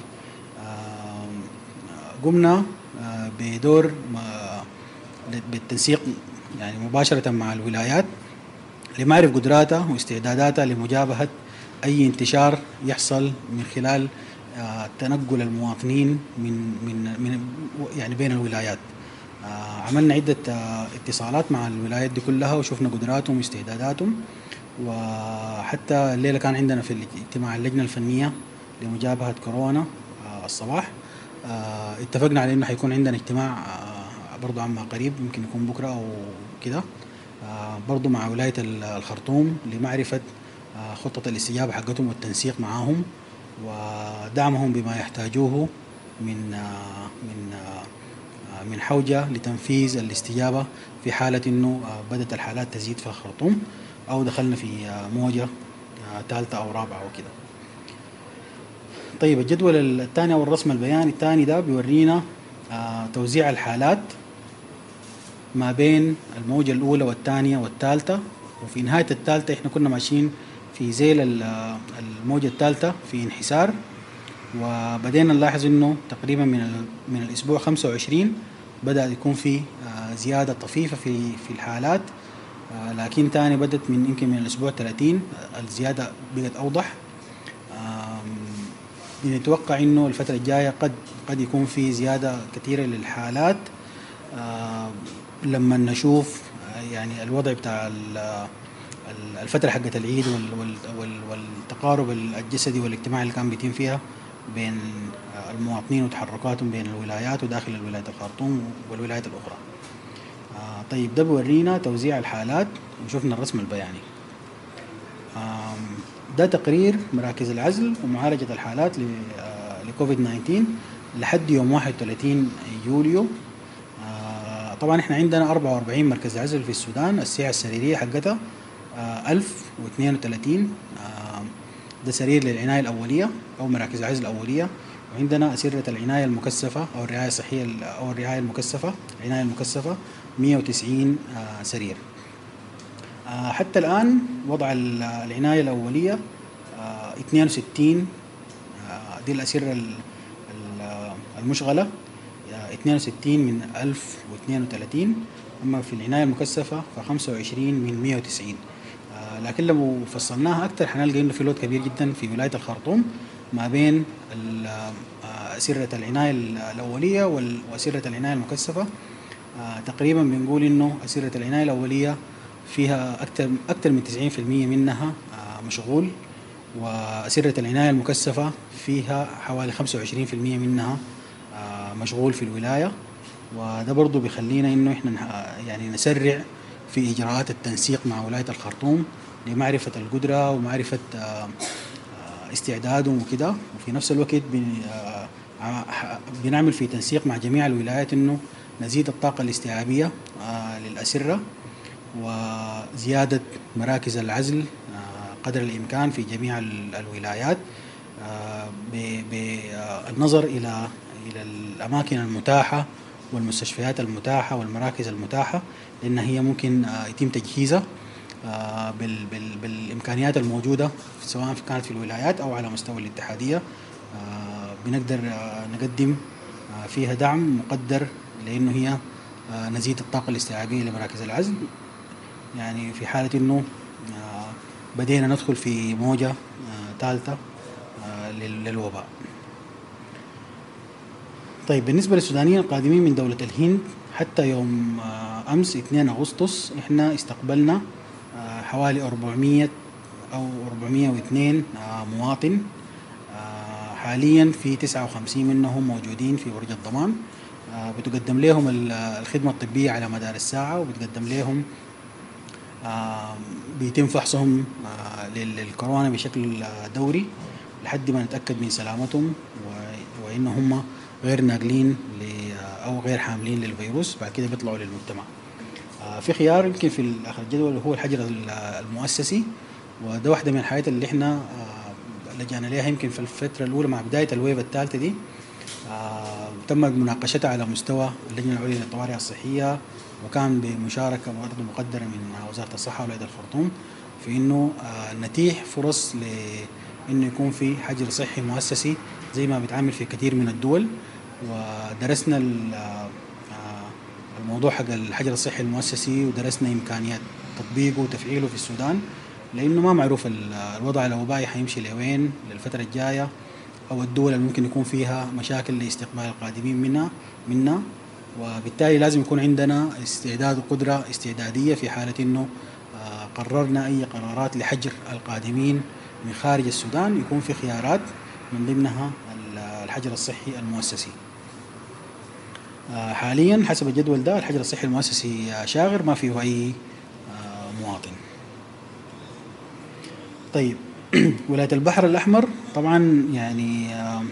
قمنا بدور بالتنسيق يعني مباشرة مع الولايات لمعرفة قدراتها واستعداداتها لمجابهة أي انتشار يحصل من خلال تنقل المواطنين من من من يعني بين الولايات. عملنا عدة اتصالات مع الولايات دي كلها وشفنا قدراتهم واستعداداتهم، وحتى الليلة كان عندنا في الاجتماع اللجنة الفنية لمجابهة كورونا الصباح اتفقنا على إنه حيكون عندنا اجتماع برضو عما قريب، يمكن يكون بكرة أو كده، برضو مع ولاية الخرطوم لمعرفة خطة الاستجابة حقتهم والتنسيق معهم ودعمهم بما يحتاجوه من من من حوجة لتنفيذ الاستجابة في حالة إنه بدأت الحالات تزيد في الخرطوم أو دخلنا في موجة ثالثة أو رابعة وكده. طيب الجدول الثاني أو الرسم البياني الثاني ده بيورينا توزيع الحالات ما بين الموجة الأولى والثانية والثالثة، وفي نهاية الثالثة إحنا كنا ماشيين في زيل الموجة الثالثة في انحسار، وبدينا نلاحظ إنه تقريبا من من الأسبوع خمسة وعشرين بدأ يكون في زيادة طفيفة في في الحالات، لكن تاني بدأت من يمكن من الأسبوع ثلاثين الزيادة بقت أوضح. نتوقع إنه الفترة الجاية قد قد يكون في زيادة كثيرة للحالات لما نشوف يعني الوضع بتاع الفترة حقت العيد والتقارب الجسدي والاجتماعي اللي كان بيتم فيها بين المواطنين وتحركاتهم بين الولايات وداخل الولاية الخرطوم والولايات الأخرى. طيب ده بورينا توزيع الحالات وشوفنا الرسم البياني. ده تقرير مراكز العزل ومعالجة الحالات لكوفيد تسعة عشر لحد يوم واحد وثلاثين يوليو. طبعا احنا عندنا أربعة وأربعين مركز عزل في السودان، السعة السريرية حقتها ألف واثنين وثلاثين. ده سرير للعناية الأولية أو مراكز عزل الأولية، وعندنا أسرة العناية المكثفة أو الرعاية الصحية أو الرعاية المكثفة العناية المكثفة مئة وتسعين سرير. حتى الآن وضع العناية الأولية اثنين وستين، دي الأسرة المشغلة اثنين وستين من ألف واثنين وثلاثين، أما في العناية المكثفة فخمسة وعشرين من مئة وتسعين. لكن لو فصلناها أكثر حنلقى إنه في لود كبير جدا في ولاية الخرطوم ما بين أسرة العناية الأولية وأسرة العناية المكثفة. تقريبا بنقول إنه أسرة العناية الأولية فيها أكثر أكثر من تسعين بالمئة منها مشغول، وأسرة العناية المكثفة فيها حوالي خمسة وعشرين بالمئة منها مشغول في الولاية. وده برضو بيخلينا إنه إحنا يعني نسرع في إجراءات التنسيق مع ولاية الخرطوم لمعرفة القدرة ومعرفة استعدادهم وكده، وفي نفس الوقت بنعمل في تنسيق مع جميع الولايات إنه نزيد الطاقة الاستيعابية للأسرة، وزيادة مراكز العزل قدر الإمكان في جميع الولايات بالنظر إلى إلى الأماكن المتاحة والمستشفيات المتاحة والمراكز المتاحة، لأن هي ممكن يتم تجهيزها بالإمكانيات الموجودة سواء كانت في الولايات أو على مستوى الاتحادية. بنقدر نقدم فيها دعم مقدر لأنه هي نزيد الطاقة الاستيعابية لمراكز العزل، يعني في حالة أنه بدينا ندخل في موجة ثالثة للوباء. طيب بالنسبة للسودانيين القادمين من دولة الهند حتى يوم أمس اثنين أغسطس احنا استقبلنا حوالي أربعمية أو أربعمية واثنين مواطن. حاليا في تسعة وخمسين منهم موجودين في برج الضمان، بتقدم لهم الخدمة الطبية على مدار الساعة، وبتقدم لهم بيتم فحصهم للكورونا بشكل دوري لحد ما نتأكد من سلامتهم وإنهم غير ناقلين أو غير حاملين للفيروس. بعد كده بيطلعوا للمجتمع. في خيار يمكن في آخر الجدول اللي هو الحجر المؤسسي، وده واحدة من الحاجات اللي احنا لجأنا لها يمكن في الفترة الأولى مع بداية الويف الثالثة دي. تم مناقشتها على مستوى اللجنة العليا للطوارئ الصحية، وكان بمشاركة برضه مقدرة من وزارة الصحة ولاية الخرطوم في إنه نتيح فرص لإنه يكون في حجر صحي مؤسسي زي ما بيتعامل في كثير من الدول. ودرسنا الموضوع حق الحجر الصحي المؤسسي ودرسنا إمكانيات تطبيقه وتفعيله في السودان، لأنه ما معروف الوضع الوبائي حيمشي لوين للفترة الجاية، أو الدول اللي ممكن يكون فيها مشاكل لاستقبال القادمين منها منا وبالتالي لازم يكون عندنا استعداد وقدرة استعدادية في حالة إنه قررنا أي قرارات لحجر القادمين من خارج السودان، يكون في خيارات من ضمنها الحجر الصحي المؤسسي. حاليا حسب الجدول ده الحجر الصحي المؤسسي شاغر، ما فيه أي مواطن. طيب ولاية البحر الأحمر طبعا يعني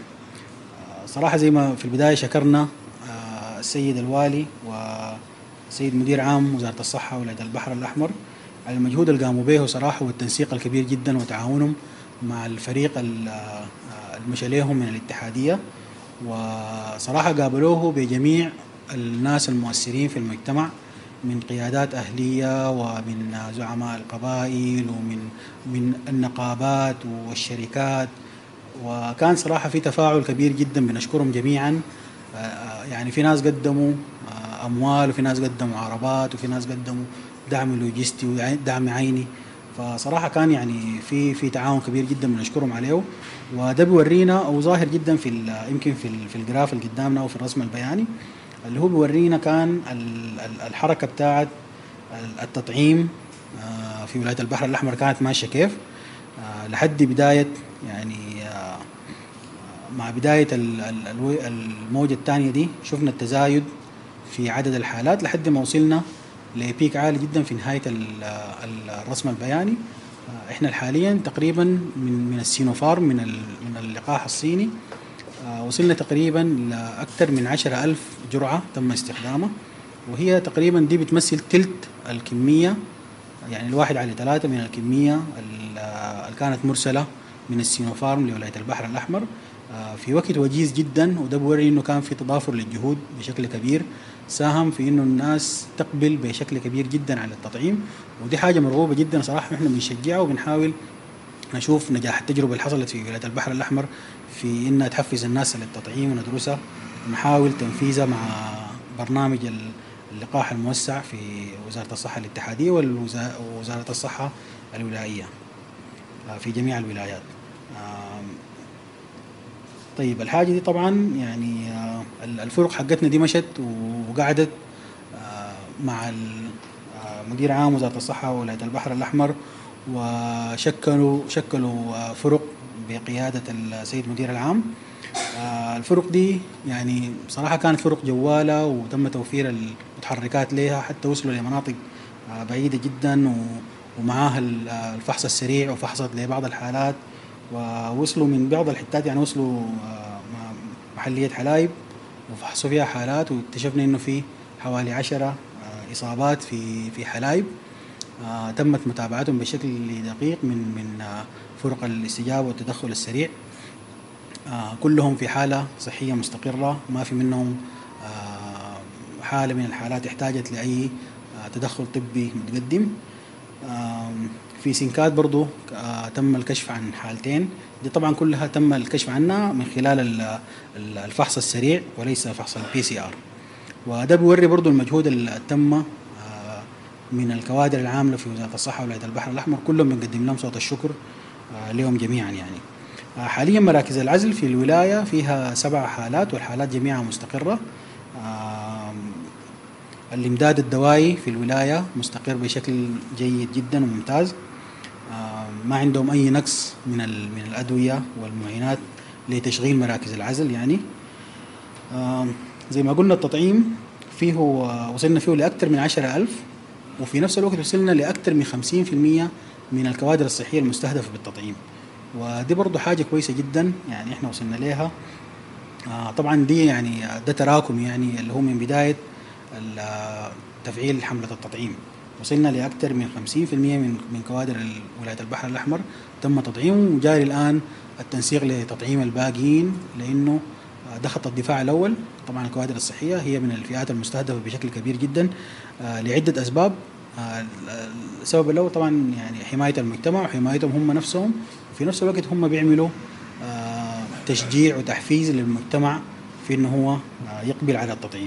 صراحة زي ما في البداية شكرنا السيد الوالي والسيد مدير عام وزارة الصحة ولاية البحر الأحمر على المجهود اللي قاموا به صراحة، والتنسيق الكبير جدا وتعاونهم مع الفريق المشى لهم من الاتحادية، وصراحة قابلوه بجميع الناس المؤثرين في المجتمع من قيادات أهلية ومن زعماء القبائل ومن من النقابات والشركات، وكان صراحة في تفاعل كبير جدا بنشكرهم جميعا. يعني في ناس قدموا أموال وفي ناس قدموا عربات وفي ناس قدموا دعم لوجستي ودعم عيني، فصراحة كان يعني في في تعاون كبير جدا بنشكرهم عليه. وده بيورينا أو ظاهر جدا في يمكن في في الجراف اللي قدامنا أو في الرسم البياني اللي هو بيورينا كان الحركة بتاعت التطعيم في ولاية البحر الأحمر كانت ماشية كيف لحد بداية يعني مع بداية الموجة الثانية دي شفنا التزايد في عدد الحالات لحد ما وصلنا لبيك عالي جدا في نهاية الرسم البياني. احنا حاليا تقريبا من من السينوفارم من من اللقاح الصيني وصلنا تقريبا لأكثر من عشرة ألف جرعة تم استخدامها، وهي تقريبا دي بتمثل تلت الكمية، يعني الواحد على ثلاثة من الكمية اللي كانت مرسلة من السينوفارم لولاية البحر الأحمر في وقت وجيز جدا. وده بوري إنه كان في تضافر للجهود بشكل كبير ساهم في إنه الناس تقبل بشكل كبير جدا على التطعيم، ودي حاجة مرغوبة جدا صراحة. إحنا بنشجعها وبنحاول نشوف نجاح التجربة اللي حصلت في ولاية البحر الأحمر في إنها تحفز الناس للتطعيم وندرسها ونحاول تنفيذها مع برنامج اللقاح الموسع في وزارة الصحة الاتحادية ووزارة الصحة الولائية في جميع الولايات. طيب الحاجة دي طبعا يعني الفرق حقتنا دي مشت وقعدت مع مدير عام وزارة الصحة ولاية البحر الأحمر وشكلوا شكلوا فرق بقيادة السيد مدير العام. الفرق دي يعني صراحة كانت فرق جوالة وتم توفير المتحركات لها حتى وصلوا لمناطق بعيدة جدا ومعاها الفحص السريع وفحصت لبعض الحالات، ووصلوا من بعض الحتات يعني وصلوا محلية حلايب وفحصوا فيها حالات واكتشفنا انه في حوالي عشرة اصابات في في حلايب. آه تمت متابعتهم بشكل دقيق من من آه فرق الاستجابة والتدخل السريع. آه كلهم في حالة صحية مستقرة، ما في منهم آه حالة من الحالات احتاجت لأي آه تدخل طبي متقدم. آه في سنكات برضو آه تم الكشف عن حالتين، دي طبعا كلها تم الكشف عنها من خلال الفحص السريع وليس فحص البي سي ار. وده بيوري برضو المجهود اللي تم من الكوادر العاملة في وزارة الصحة وولاية البحر الأحمر، كلهم بنقدم لهم صوت الشكر لهم جميعا. يعني حاليا مراكز العزل في الولاية فيها سبع حالات والحالات جميعها مستقرة. الإمداد الدوائي في الولاية مستقر بشكل جيد جدا وممتاز، ما عندهم أي نقص من من الأدوية والمعينات لتشغيل مراكز العزل. يعني زي ما قلنا التطعيم فيه وصلنا فيه لأكثر من عشرة ألف، وفي نفس الوقت وصلنا لأكثر من خمسين في المية من الكوادر الصحية المستهدفة بالتطعيم، ودي برضو حاجة كويسة جدا يعني احنا وصلنا لها. طبعا دي يعني ده تراكم يعني اللي هو من بداية تفعيل حملة التطعيم، وصلنا لأكثر من خمسين في المية من من كوادر ولاية البحر الأحمر تم تطعيمهم، وجاري الآن التنسيق لتطعيم الباقيين، لأنه ده خط الدفاع الأول. طبعا الكوادر الصحية هي من الفئات المستهدفة بشكل كبير جدا لعدة أسباب. السبب الأول طبعا يعني حماية المجتمع وحمايتهم هم نفسهم، وفي نفس الوقت هم بيعملوا تشجيع وتحفيز للمجتمع في إنه هو يقبل على التطعيم.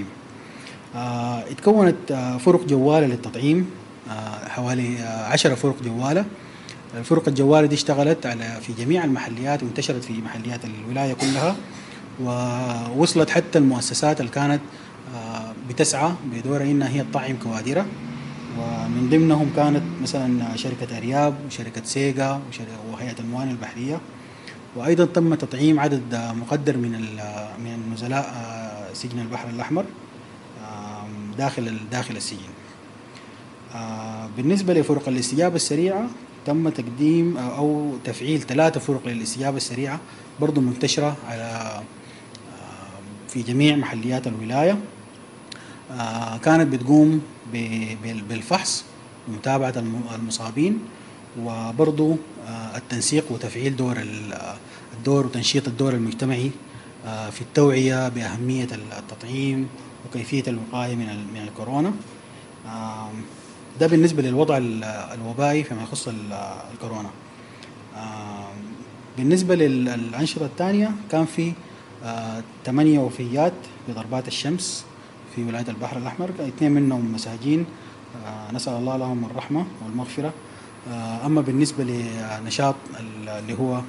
اتكونت فرق جوالة للتطعيم، حوالي عشرة فرق جوالة. الفرق الجوالة دي اشتغلت على في جميع المحليات وانتشرت في محليات الولاية كلها، ووصلت حتى المؤسسات اللي كانت بتسعى بدورها إنها هي تطعم كوادرها، ومن ضمنهم كانت مثلا شركة أرياب وشركة سيجا وهيئة الموانئ البحرية. وأيضا تم تطعيم عدد مقدر من من نزلاء سجن البحر الأحمر داخل داخل السجن. بالنسبة لفرق الاستجابة السريعة تم تقديم أو تفعيل ثلاثة فرق للاستجابة السريعة برضو منتشرة على في جميع محليات الولاية. كانت بتقوم بالفحص ومتابعة المصابين، وبرضو التنسيق وتفعيل دور الدور وتنشيط الدور المجتمعي في التوعية بأهمية التطعيم وكيفية الوقاية من من الكورونا. ده بالنسبة للوضع الوبائي فيما يخص الكورونا. بالنسبة للأنشطة الثانية كان في ثمانية وفيات بضربات الشمس في ولاية البحر الأحمر، اثنين منهم مساجين، نسأل الله لهم الرحمة والمغفرة. أما بالنسبة لنشاط اللي هو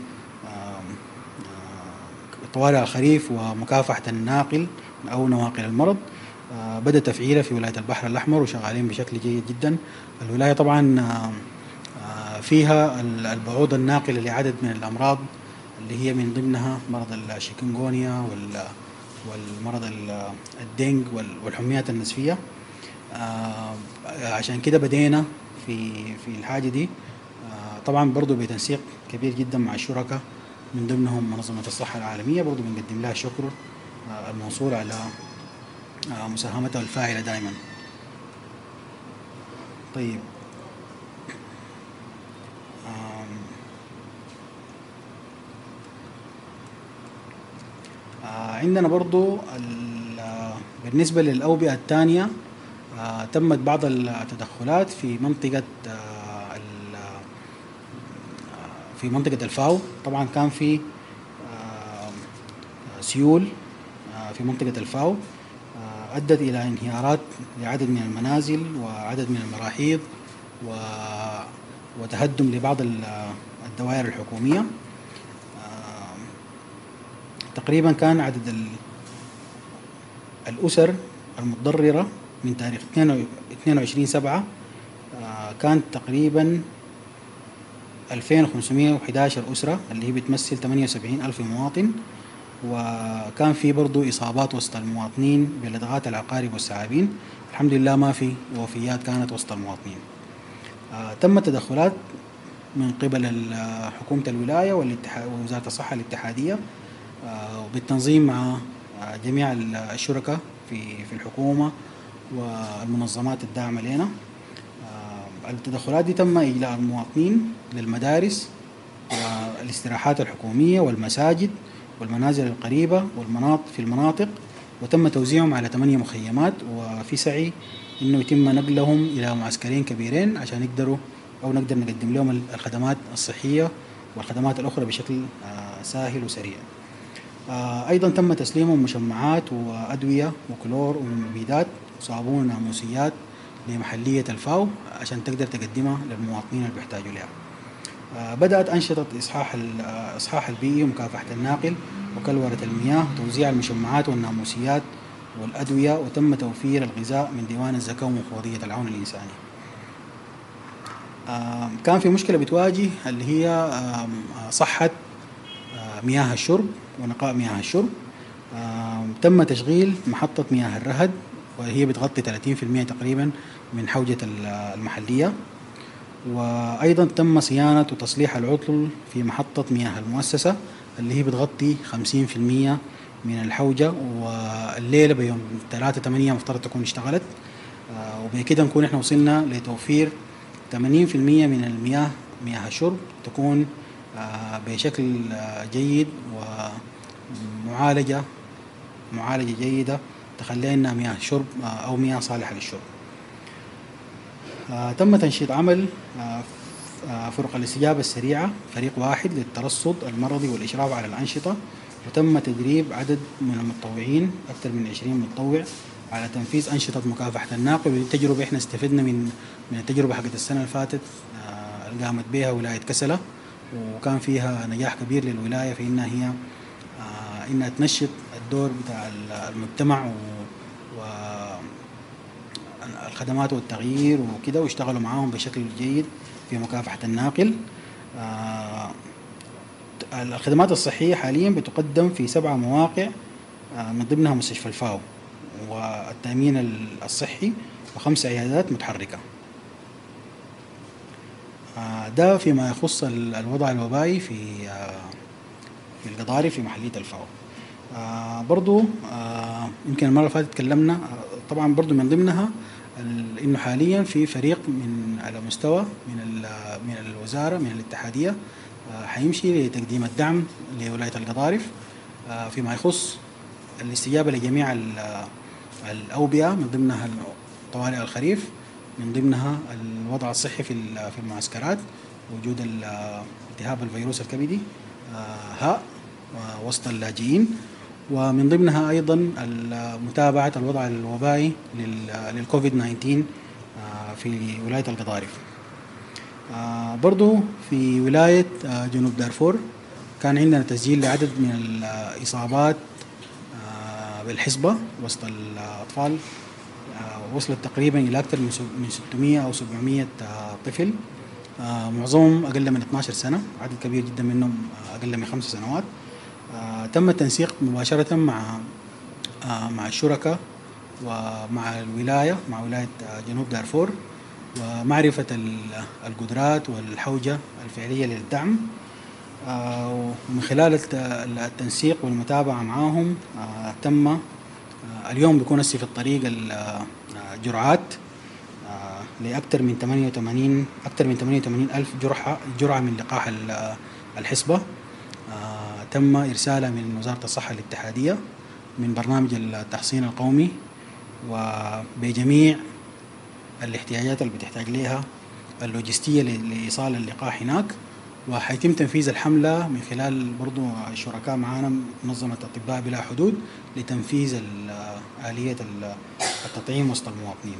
طوارئ الخريف ومكافحة الناقل أو نواقل المرض، بدأ تفعيله في ولاية البحر الأحمر وشغالين بشكل جيد جدا. الولاية طبعا فيها البعوض الناقلة لعدد من الأمراض اللي هي من ضمنها مرض الشيكنغونيا والمرض الدنج والحميات النسفية. عشان كده بدينا في في الحاجة دي طبعا برضو بتنسيق كبير جدا مع الشركاء من ضمنهم منظمة الصحة العالمية، برضو بنقدم لها الشكر الموصول على مساهمتها الفاعلة دائما. طيب عندنا برضو بالنسبة للأوبئة الثانية تمت بعض التدخلات في منطقة في منطقة الفاو. طبعا كان في سيول في منطقة الفاو أدت إلى انهيارات لعدد من المنازل وعدد من المراحيض وتهدم لبعض الدوائر الحكومية. تقريبا كان عدد الأسر المتضررة من تاريخ اثنين وعشرين سبعة كانت تقريبا ألفين وخمسمائة وأحد عشر أسرة اللي هي بتمثل ثمانية وسبعين ألف مواطن، وكان في برضو إصابات وسط المواطنين بلدغات العقارب والثعابين. الحمد لله ما في وفيات كانت وسط المواطنين. آه تم تدخلات من قبل حكومة الولاية ووزارة الصحة الاتحادية آه بالتنظيم مع آه جميع الشركاء في في الحكومة والمنظمات الداعمة لنا. آه التدخلات دي تم إجلاء المواطنين للمدارس والاستراحات الحكومية والمساجد والمنازل القريبة والمناطق في المناطق، وتم توزيعهم على ثمانية مخيمات، وفي سعي إنه يتم نقلهم إلى معسكرين كبيرين عشان يقدروا أو نقدر نقدم لهم الخدمات الصحية والخدمات الأخرى بشكل سهل وسريع. أيضا تم تسليمهم مشمعات وأدوية وكلور ومبيدات وصابون وناموسيات لمحلية الفاو عشان تقدر تقدمها للمواطنين اللي بيحتاجوا لها. بدأت أنشطة إصحاح الإصحاح البيئي ومكافحة الناقل وكلورة المياه وتوزيع المشمعات والناموسيات والأدوية، وتم توفير الغذاء من ديوان الزكاة ومفوضية العون الإنساني. كان في مشكلة بتواجه اللي هي صحة مياه الشرب ونقاء مياه الشرب. تم تشغيل محطة مياه الرهد وهي بتغطي ثلاثين بالمئة تقريبا من حوجة المحلية، وأيضا تم صيانة وتصليح العطل في محطة مياه المؤسسة اللي هي بتغطي خمسين بالمئة من الحوجة، والليلة بيوم ثلاثة ثمانية مفترض تكون اشتغلت، وبكده نكون احنا وصلنا لتوفير ثمانين بالمئة من المياه مياه الشرب تكون بشكل جيد ومعالجة معالجة جيدة تخلي لنا مياه شرب أو مياه صالحة للشرب. تم تنشيط عمل فرق الاستجابة السريعة فريق واحد للترصد المرضي والإشراف على الأنشطة، وتم تدريب عدد من المتطوعين أكثر من عشرين متطوع على تنفيذ أنشطة مكافحة الناقل. والتجربة إحنا استفدنا من من التجربة حقت السنة اللي فاتت اللي قامت بها ولاية كسلة، وكان فيها نجاح كبير للولاية في إنها هي إنها تنشط الدور بتاع المجتمع والخدمات والتغيير وكده، واشتغلوا معاهم بشكل جيد في مكافحة الناقل. الخدمات الصحية حاليا بتقدم في سبعة مواقع من ضمنها مستشفى الفاو والتأمين الصحي وخمس عيادات متحركة. ده فيما يخص الوضع الوبائي في في القضاري في محلية الفاو. برضو يمكن المرة اللي فاتت تكلمنا طبعا برضو من ضمنها إنه حاليا في فريق من على مستوى من من الوزارة من الاتحادية حيمشي لتقديم الدعم لولاية القضارف فيما يخص الاستجابة لجميع الأوبئة، من ضمنها طوارئ الخريف، من ضمنها الوضع الصحي في في المعسكرات، وجود التهاب الفيروس الكبدي هاء وسط اللاجئين، ومن ضمنها أيضا متابعة الوضع الوبائي للكوفيد تسعة عشر في ولاية القضارف. برضو في ولاية جنوب دارفور كان عندنا تسجيل لعدد من الإصابات بالحصبة وسط الأطفال، وصلت تقريبا إلى أكثر من ستمئة أو سبعمئة طفل، معظمهم أقل من اثناشر سنة، عدد كبير جدا منهم أقل من خمس سنوات. تم التنسيق مباشرة مع مع الشركاء ومع الولاية مع ولاية جنوب دارفور، ومعرفة القدرات والحوجة الفعلية للدعم، ومن خلال التنسيق والمتابعة معهم تم اليوم بيكون هسه في الطريق الجرعات لأكثر من ثمانية وثمانين أكثر من ثمانية وثمانين ألف جرعة جرعة من لقاح الحصبة تم إرسالها من وزارة الصحة الاتحادية من برنامج التحصين القومي، وبجميع الاحتياجات اللي بتحتاج لها اللوجستية لإيصال اللقاح هناك. وحيتم تنفيذ الحملة من خلال برضو الشركاء معنا منظمة أطباء بلا حدود لتنفيذ آلية التطعيم وسط المواطنين.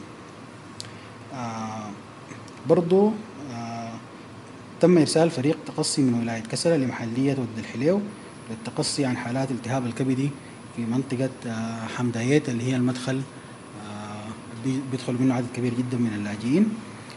برضو تم إرسال فريق تقصي من ولاية كسلة لمحلية ود الحليو للتقصي عن حالات التهاب الكبدي في منطقة حمدايات اللي هي المدخل بيدخل منه عدد كبير جدا من اللاجئين.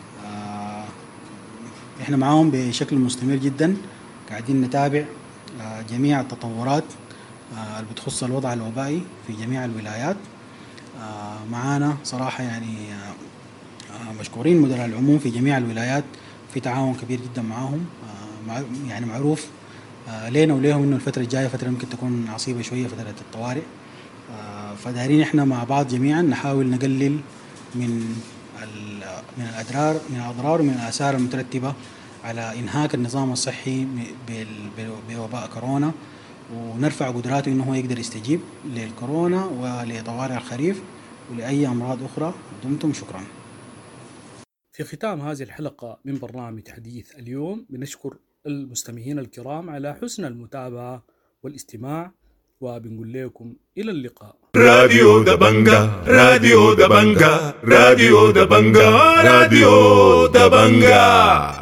احنا معاهم بشكل مستمر جدا، قاعدين نتابع جميع التطورات اللي بتخص الوضع الوبائي في جميع الولايات. معانا صراحة يعني مشكورين مدراء العموم في جميع الولايات، في تعاون كبير جدا معاهم. يعني معروف لينا وليهم انه الفترة الجاية فترة ممكن تكون عصيبة شوية، فترة الطوارئ، فدارين احنا مع بعض جميعا نحاول نقلل من من الأضرار من الأضرار ومن الآثار المترتبة على إنهاك النظام الصحي بوباء كورونا، ونرفع قدراته إنه هو يقدر يستجيب للكورونا ولطوارئ الخريف ولأي أمراض أخرى. دمتم شكرا. في ختام هذه الحلقة من برنامج حديث اليوم بنشكر المستمعين الكرام على حسن المتابعة والاستماع، وبنقول لكم إلى اللقاء. راديو دبنجا راديو دبنجا راديو دبنجا راديو دبنجا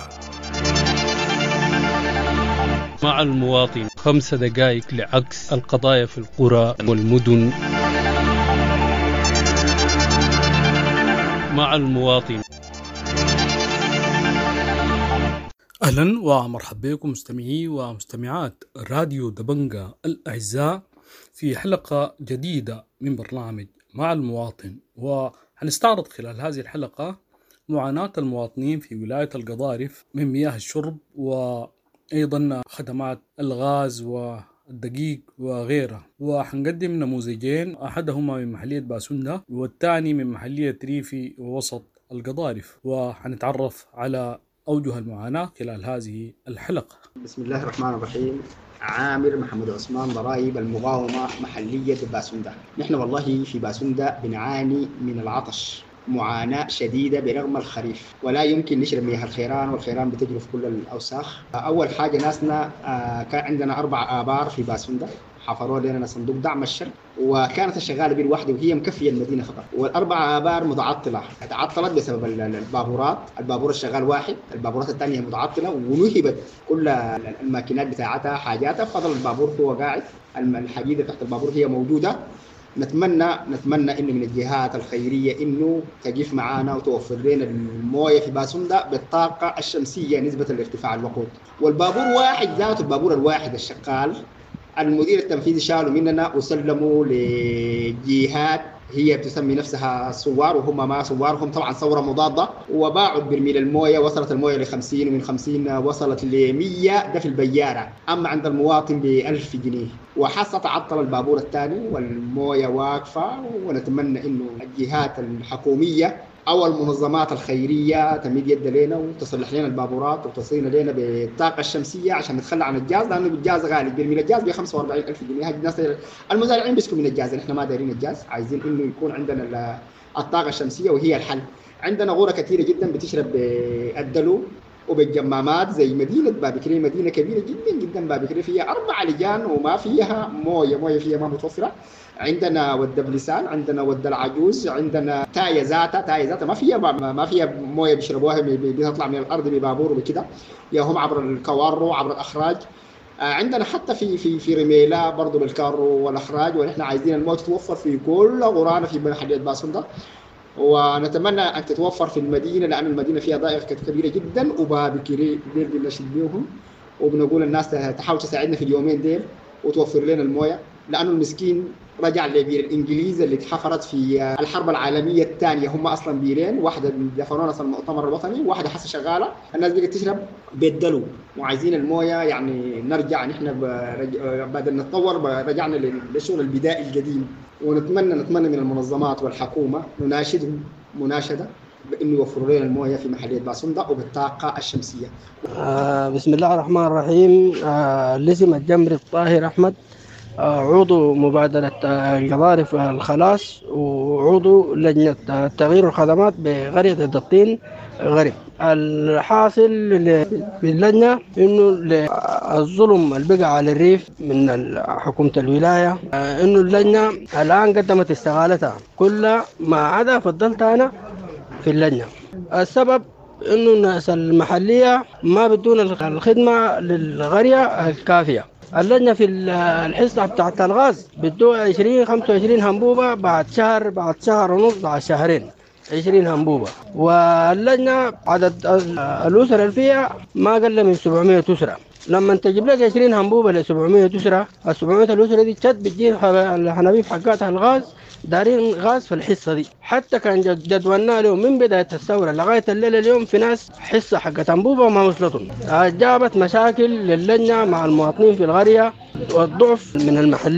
مع المواطن، خمس دقائق لعكس القضايا في القرى والمدن. مع المواطن. أهلا ومرحبا بكم مستمعي ومستمعات راديو دبنجا الأعزاء في حلقة جديدة من برنامج مع المواطن، وحنستعرض خلال هذه الحلقة معاناة المواطنين في ولاية القضارف من مياه الشرب وأيضا خدمات الغاز والدقيق وغيرها. وحنقدم نموذجين، أحدهما من محلية باسوندا والثاني من محلية ريفي ووسط القضارف، وحنتعرف على أوجه المعاناة خلال هذه الحلقة. بسم الله الرحمن الرحيم. عامر محمد عثمان، ضرائب المقاومة محلية باسوندا. نحن والله في باسوندا بنعاني من العطش معاناة شديدة برغم الخريف، ولا يمكن نشرب مياه الخيران، والخيران بتجري في كل الأوساخ. أول حاجة ناسنا كان عندنا أربع آبار في باسوندا حفروا لنا صندوق دعم الشرق، وكانت الشغاله بين واحده وهي مكفيه المدينه فقط، والاربع ابار متعطله، تعطلت بسبب البابورات، البابور الشغال واحد، البابورات الثانيه متعطله، ونهبت كل الماكينات بتاعتها حاجاتها، فضل البابور هو قاعد، الحديده تحت البابور هي موجوده. نتمنى نتمنى انه من الجهات الخيريه انه تقف معانا وتوفر لنا المويه في باسوندا بالطاقه الشمسيه نسبه لارتفاع الوقود. والبابور واحد ذاته، البابور الواحد الشغال المدير التنفيذي شالوا مننا وسلموا لجهات هي بتسمي نفسها صوار، وهم ما صوار، هم طبعا ثوره مضاده، وباعوا برميل المويه، وصلت المويه ل خمسين ومن خمسين وصلت ل مية، ده في البياره، اما عند المواطن ب ألف جنيه، وحصه تعطل البابور الثاني والمويه واقفه. ونتمنى انه الجهات الحكوميه أو المنظمات الخيرية تمد يد لنا وتصلح لنا البابورات وتصلنا لنا بالطاقة الشمسية عشان نتخلى عن الجاز، لأنه الجاز غالي، برميل الجاز ب خمسة وأربعين ألف جنيه. هذه الناس المزارعين بيسكوا من الجاز، نحن ما دايرين الجاز، عايزين إنه يكون عندنا الطاقة الشمسية وهي الحل. عندنا غورة كثيرة جدا بتشرب بالدلو وبالجمامات، زي مدينة بابكري، مدينة كبيرة جدا جدا بابكري، فيها أربع لجان وما فيها موية، موية فيها ما متوفرة. عندنا ود بلسان، عندنا ود العجوز، عندنا تاية ذاتها، تاية ذاتها ما فيها ما فيها مويه بيشربوها، بتطلع من الارض ببابور وكده، يا هم عبر الكوارو عبر الاخراج. عندنا حتى في في في رميله برضه بالكارو والاخراج، ونحن عايزين المويه تتوفر في كل غرانا في محليه باسوندا، ونتمنى ان تتوفر في المدينه، لان المدينه فيها ضائقه كبيره جدا، وبابكري ديل بنشد بيهم، وبنقول الناس تحاول تساعدنا في اليومين ديل وتوفر لنا المويه، لانه المسكين رجع لبير الانجليز اللي اتحفرت في الحرب العالميه الثانيه، هم اصلا بيرين، واحده دفنونا في المؤتمر الوطني وواحده حسه شغاله، الناس بقت تشرب بالدلو، وعايزين المويه يعني نرجع نحن بعد ان نتطور رجعنا للشغل البدائي القديم. ونتمنى نتمنى من المنظمات والحكومه نناشدهم مناشده بانه يوفروا لنا المويه في محليه باسوندا وبالطاقه الشمسيه. آه بسم الله الرحمن الرحيم. آه الاسم الجمري الطاهر احمد، عضو مبادرة القضارف الخلاص، وعضو لجنة تغيير الخدمات بقرية الدطين غرب. الحاصل باللجنة إنه الظلم اللي بقى على الريف من حكومة الولاية، إنه اللجنة الآن قدمت استقالتها كل ما عدا فضلت أنا في اللجنة. السبب إنه الناس المحلية ما بدون الخدمة للقرية الكافية. اللجنة في الحصة بتاعت الغاز بدو عشرين خمسة وعشرين هنبوبة بعد شهر بعد شهر ونص بعد شهرين عشرين هنبوبة، واللجنة عدد الأسر اللي فيها ما قل من سبعمية أسرة. لما تجيب لك عشرين هنبوبة ل سبعمية أسرة، ال سبعمية الأسرة دي تشد بتجي الحنابيب حقاتها الغاز، دارين غاز في الحصة دي. حتى كان جدولنا اليوم من بداية الثورة لغاية الليلة اليوم في ناس حصة حقت أنبوبة ما وصلتهم. جابت مشاكل للجنة مع المواطنين في القرية والضعف من المحلية.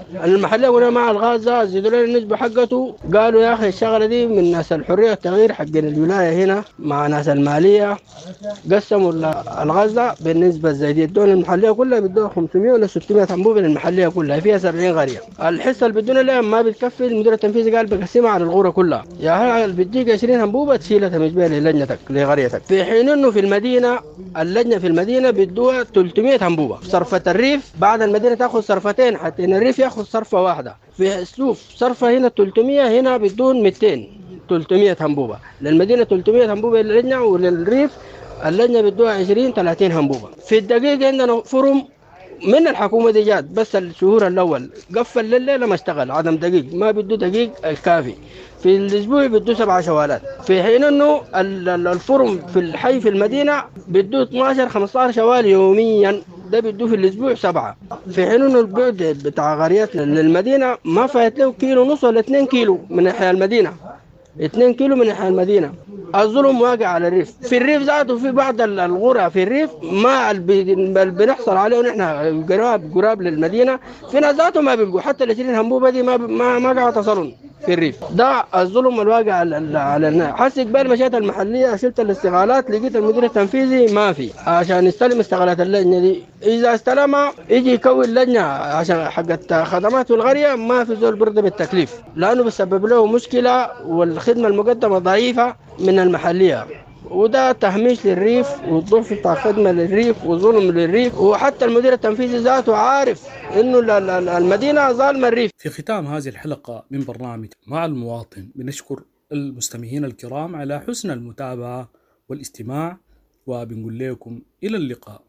المحلية قلنا مع الغاز ده زيدوا لنا النسبة حقته. قالوا يا أخي الشغلة دي من ناس الحرية والتغيير حقين الولاية هنا مع ناس المالية قسموا الغاز ده بالنسبة الزايدية. الدولة المحلية كلها بدوها خمسمية ولا ستمية أنبوبة للمحلية كلها فيها سبعين قرية. الحصة اللي بدونا لها ما بتكفي. المدير التنفيذي قال بقسمها على الغورة كلها. يا هل بتجيك عشرين أنبوبة تشيلها تمشبها للجنتك لقريتك، في حين إنه في المدينة اللجنة في المدينة بدوها ثلاثمية أنبوبة. صرفة الريف بعد المدينة تأخذ صرفتين حتى إن الريف يأخذ صرفة واحدة. في أسلوب صرفة هنا ثلاثمية هنا بدون مئتين ثلاثمية أنبوبة. للمدينة ثلاثمية أنبوبة للجنة وللريف اللجنة بدوها عشرين ثلاثين أنبوبة. في الدقيقة عندنا فرم من الحكومة دي جات بس الشهور الأول قفل لليلة ما اشتغل عدم دقيق ما بدو دقيق الكافي. في الأسبوع بدو سبعة شوالات، في حين إنه الفرم في الحي في المدينة بدو اثناشر خمستاشر شوال يوميا. ده بدو في الأسبوع سبعة، في حين إنه البعد بتاع قريات للمدينة ما فايت له كيلو نص ولا اثنين كيلو من ناحية المدينة. اثنين كيلو من ناحية المدينة. الظلم واقع على الريف. في الريف ذاته في بعض الغرى في الريف ما بنحصل عليه ونحن قراب قراب للمدينة. في ناس ذاته ما بيلقوا حتى العشرين أنبوبة دي ما ما ما قاعد تصلون في الريف. ده الظلم الواقع على على الناس. حسي قبل مشيت المحلية شلت الاستقالات لقيت المدير التنفيذي ما في عشان يستلم استقالات اللجنة دي. إذا استلمها يجي يكون لجنة عشان حقت خدمات القرية ما في زول برضه بالتكليف لأنه بيسبب له مشكلة والخدمة المقدمة ضعيفة من المحلية. وده تهميش للريف وضعف بتاع خدمة للريف وظلم للريف. وحتى المدير التنفيذي ذاته عارف إنه المدينة ظالمة الريف. في ختام هذه الحلقة من برنامج مع المواطن بنشكر المستمعين الكرام على حسن المتابعة والاستماع وبنقول لكم إلى اللقاء.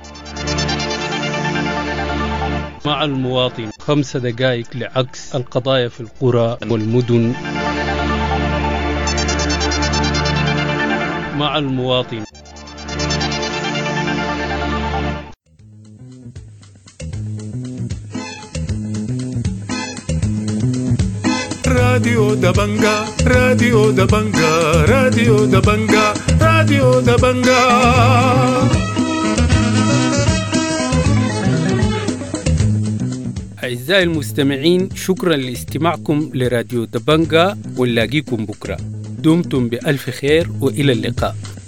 مع المواطن خمس دقائق لعكس القضايا في القرى والمدن. مع المواطن. راديو دبنجا راديو دبنجا راديو دبنجا راديو دبنجا. أعزائي المستمعين، شكرا لاستماعكم لراديو دبنجا، ونلاقيكم بكرة. دمتم بألف خير وإلى اللقاء.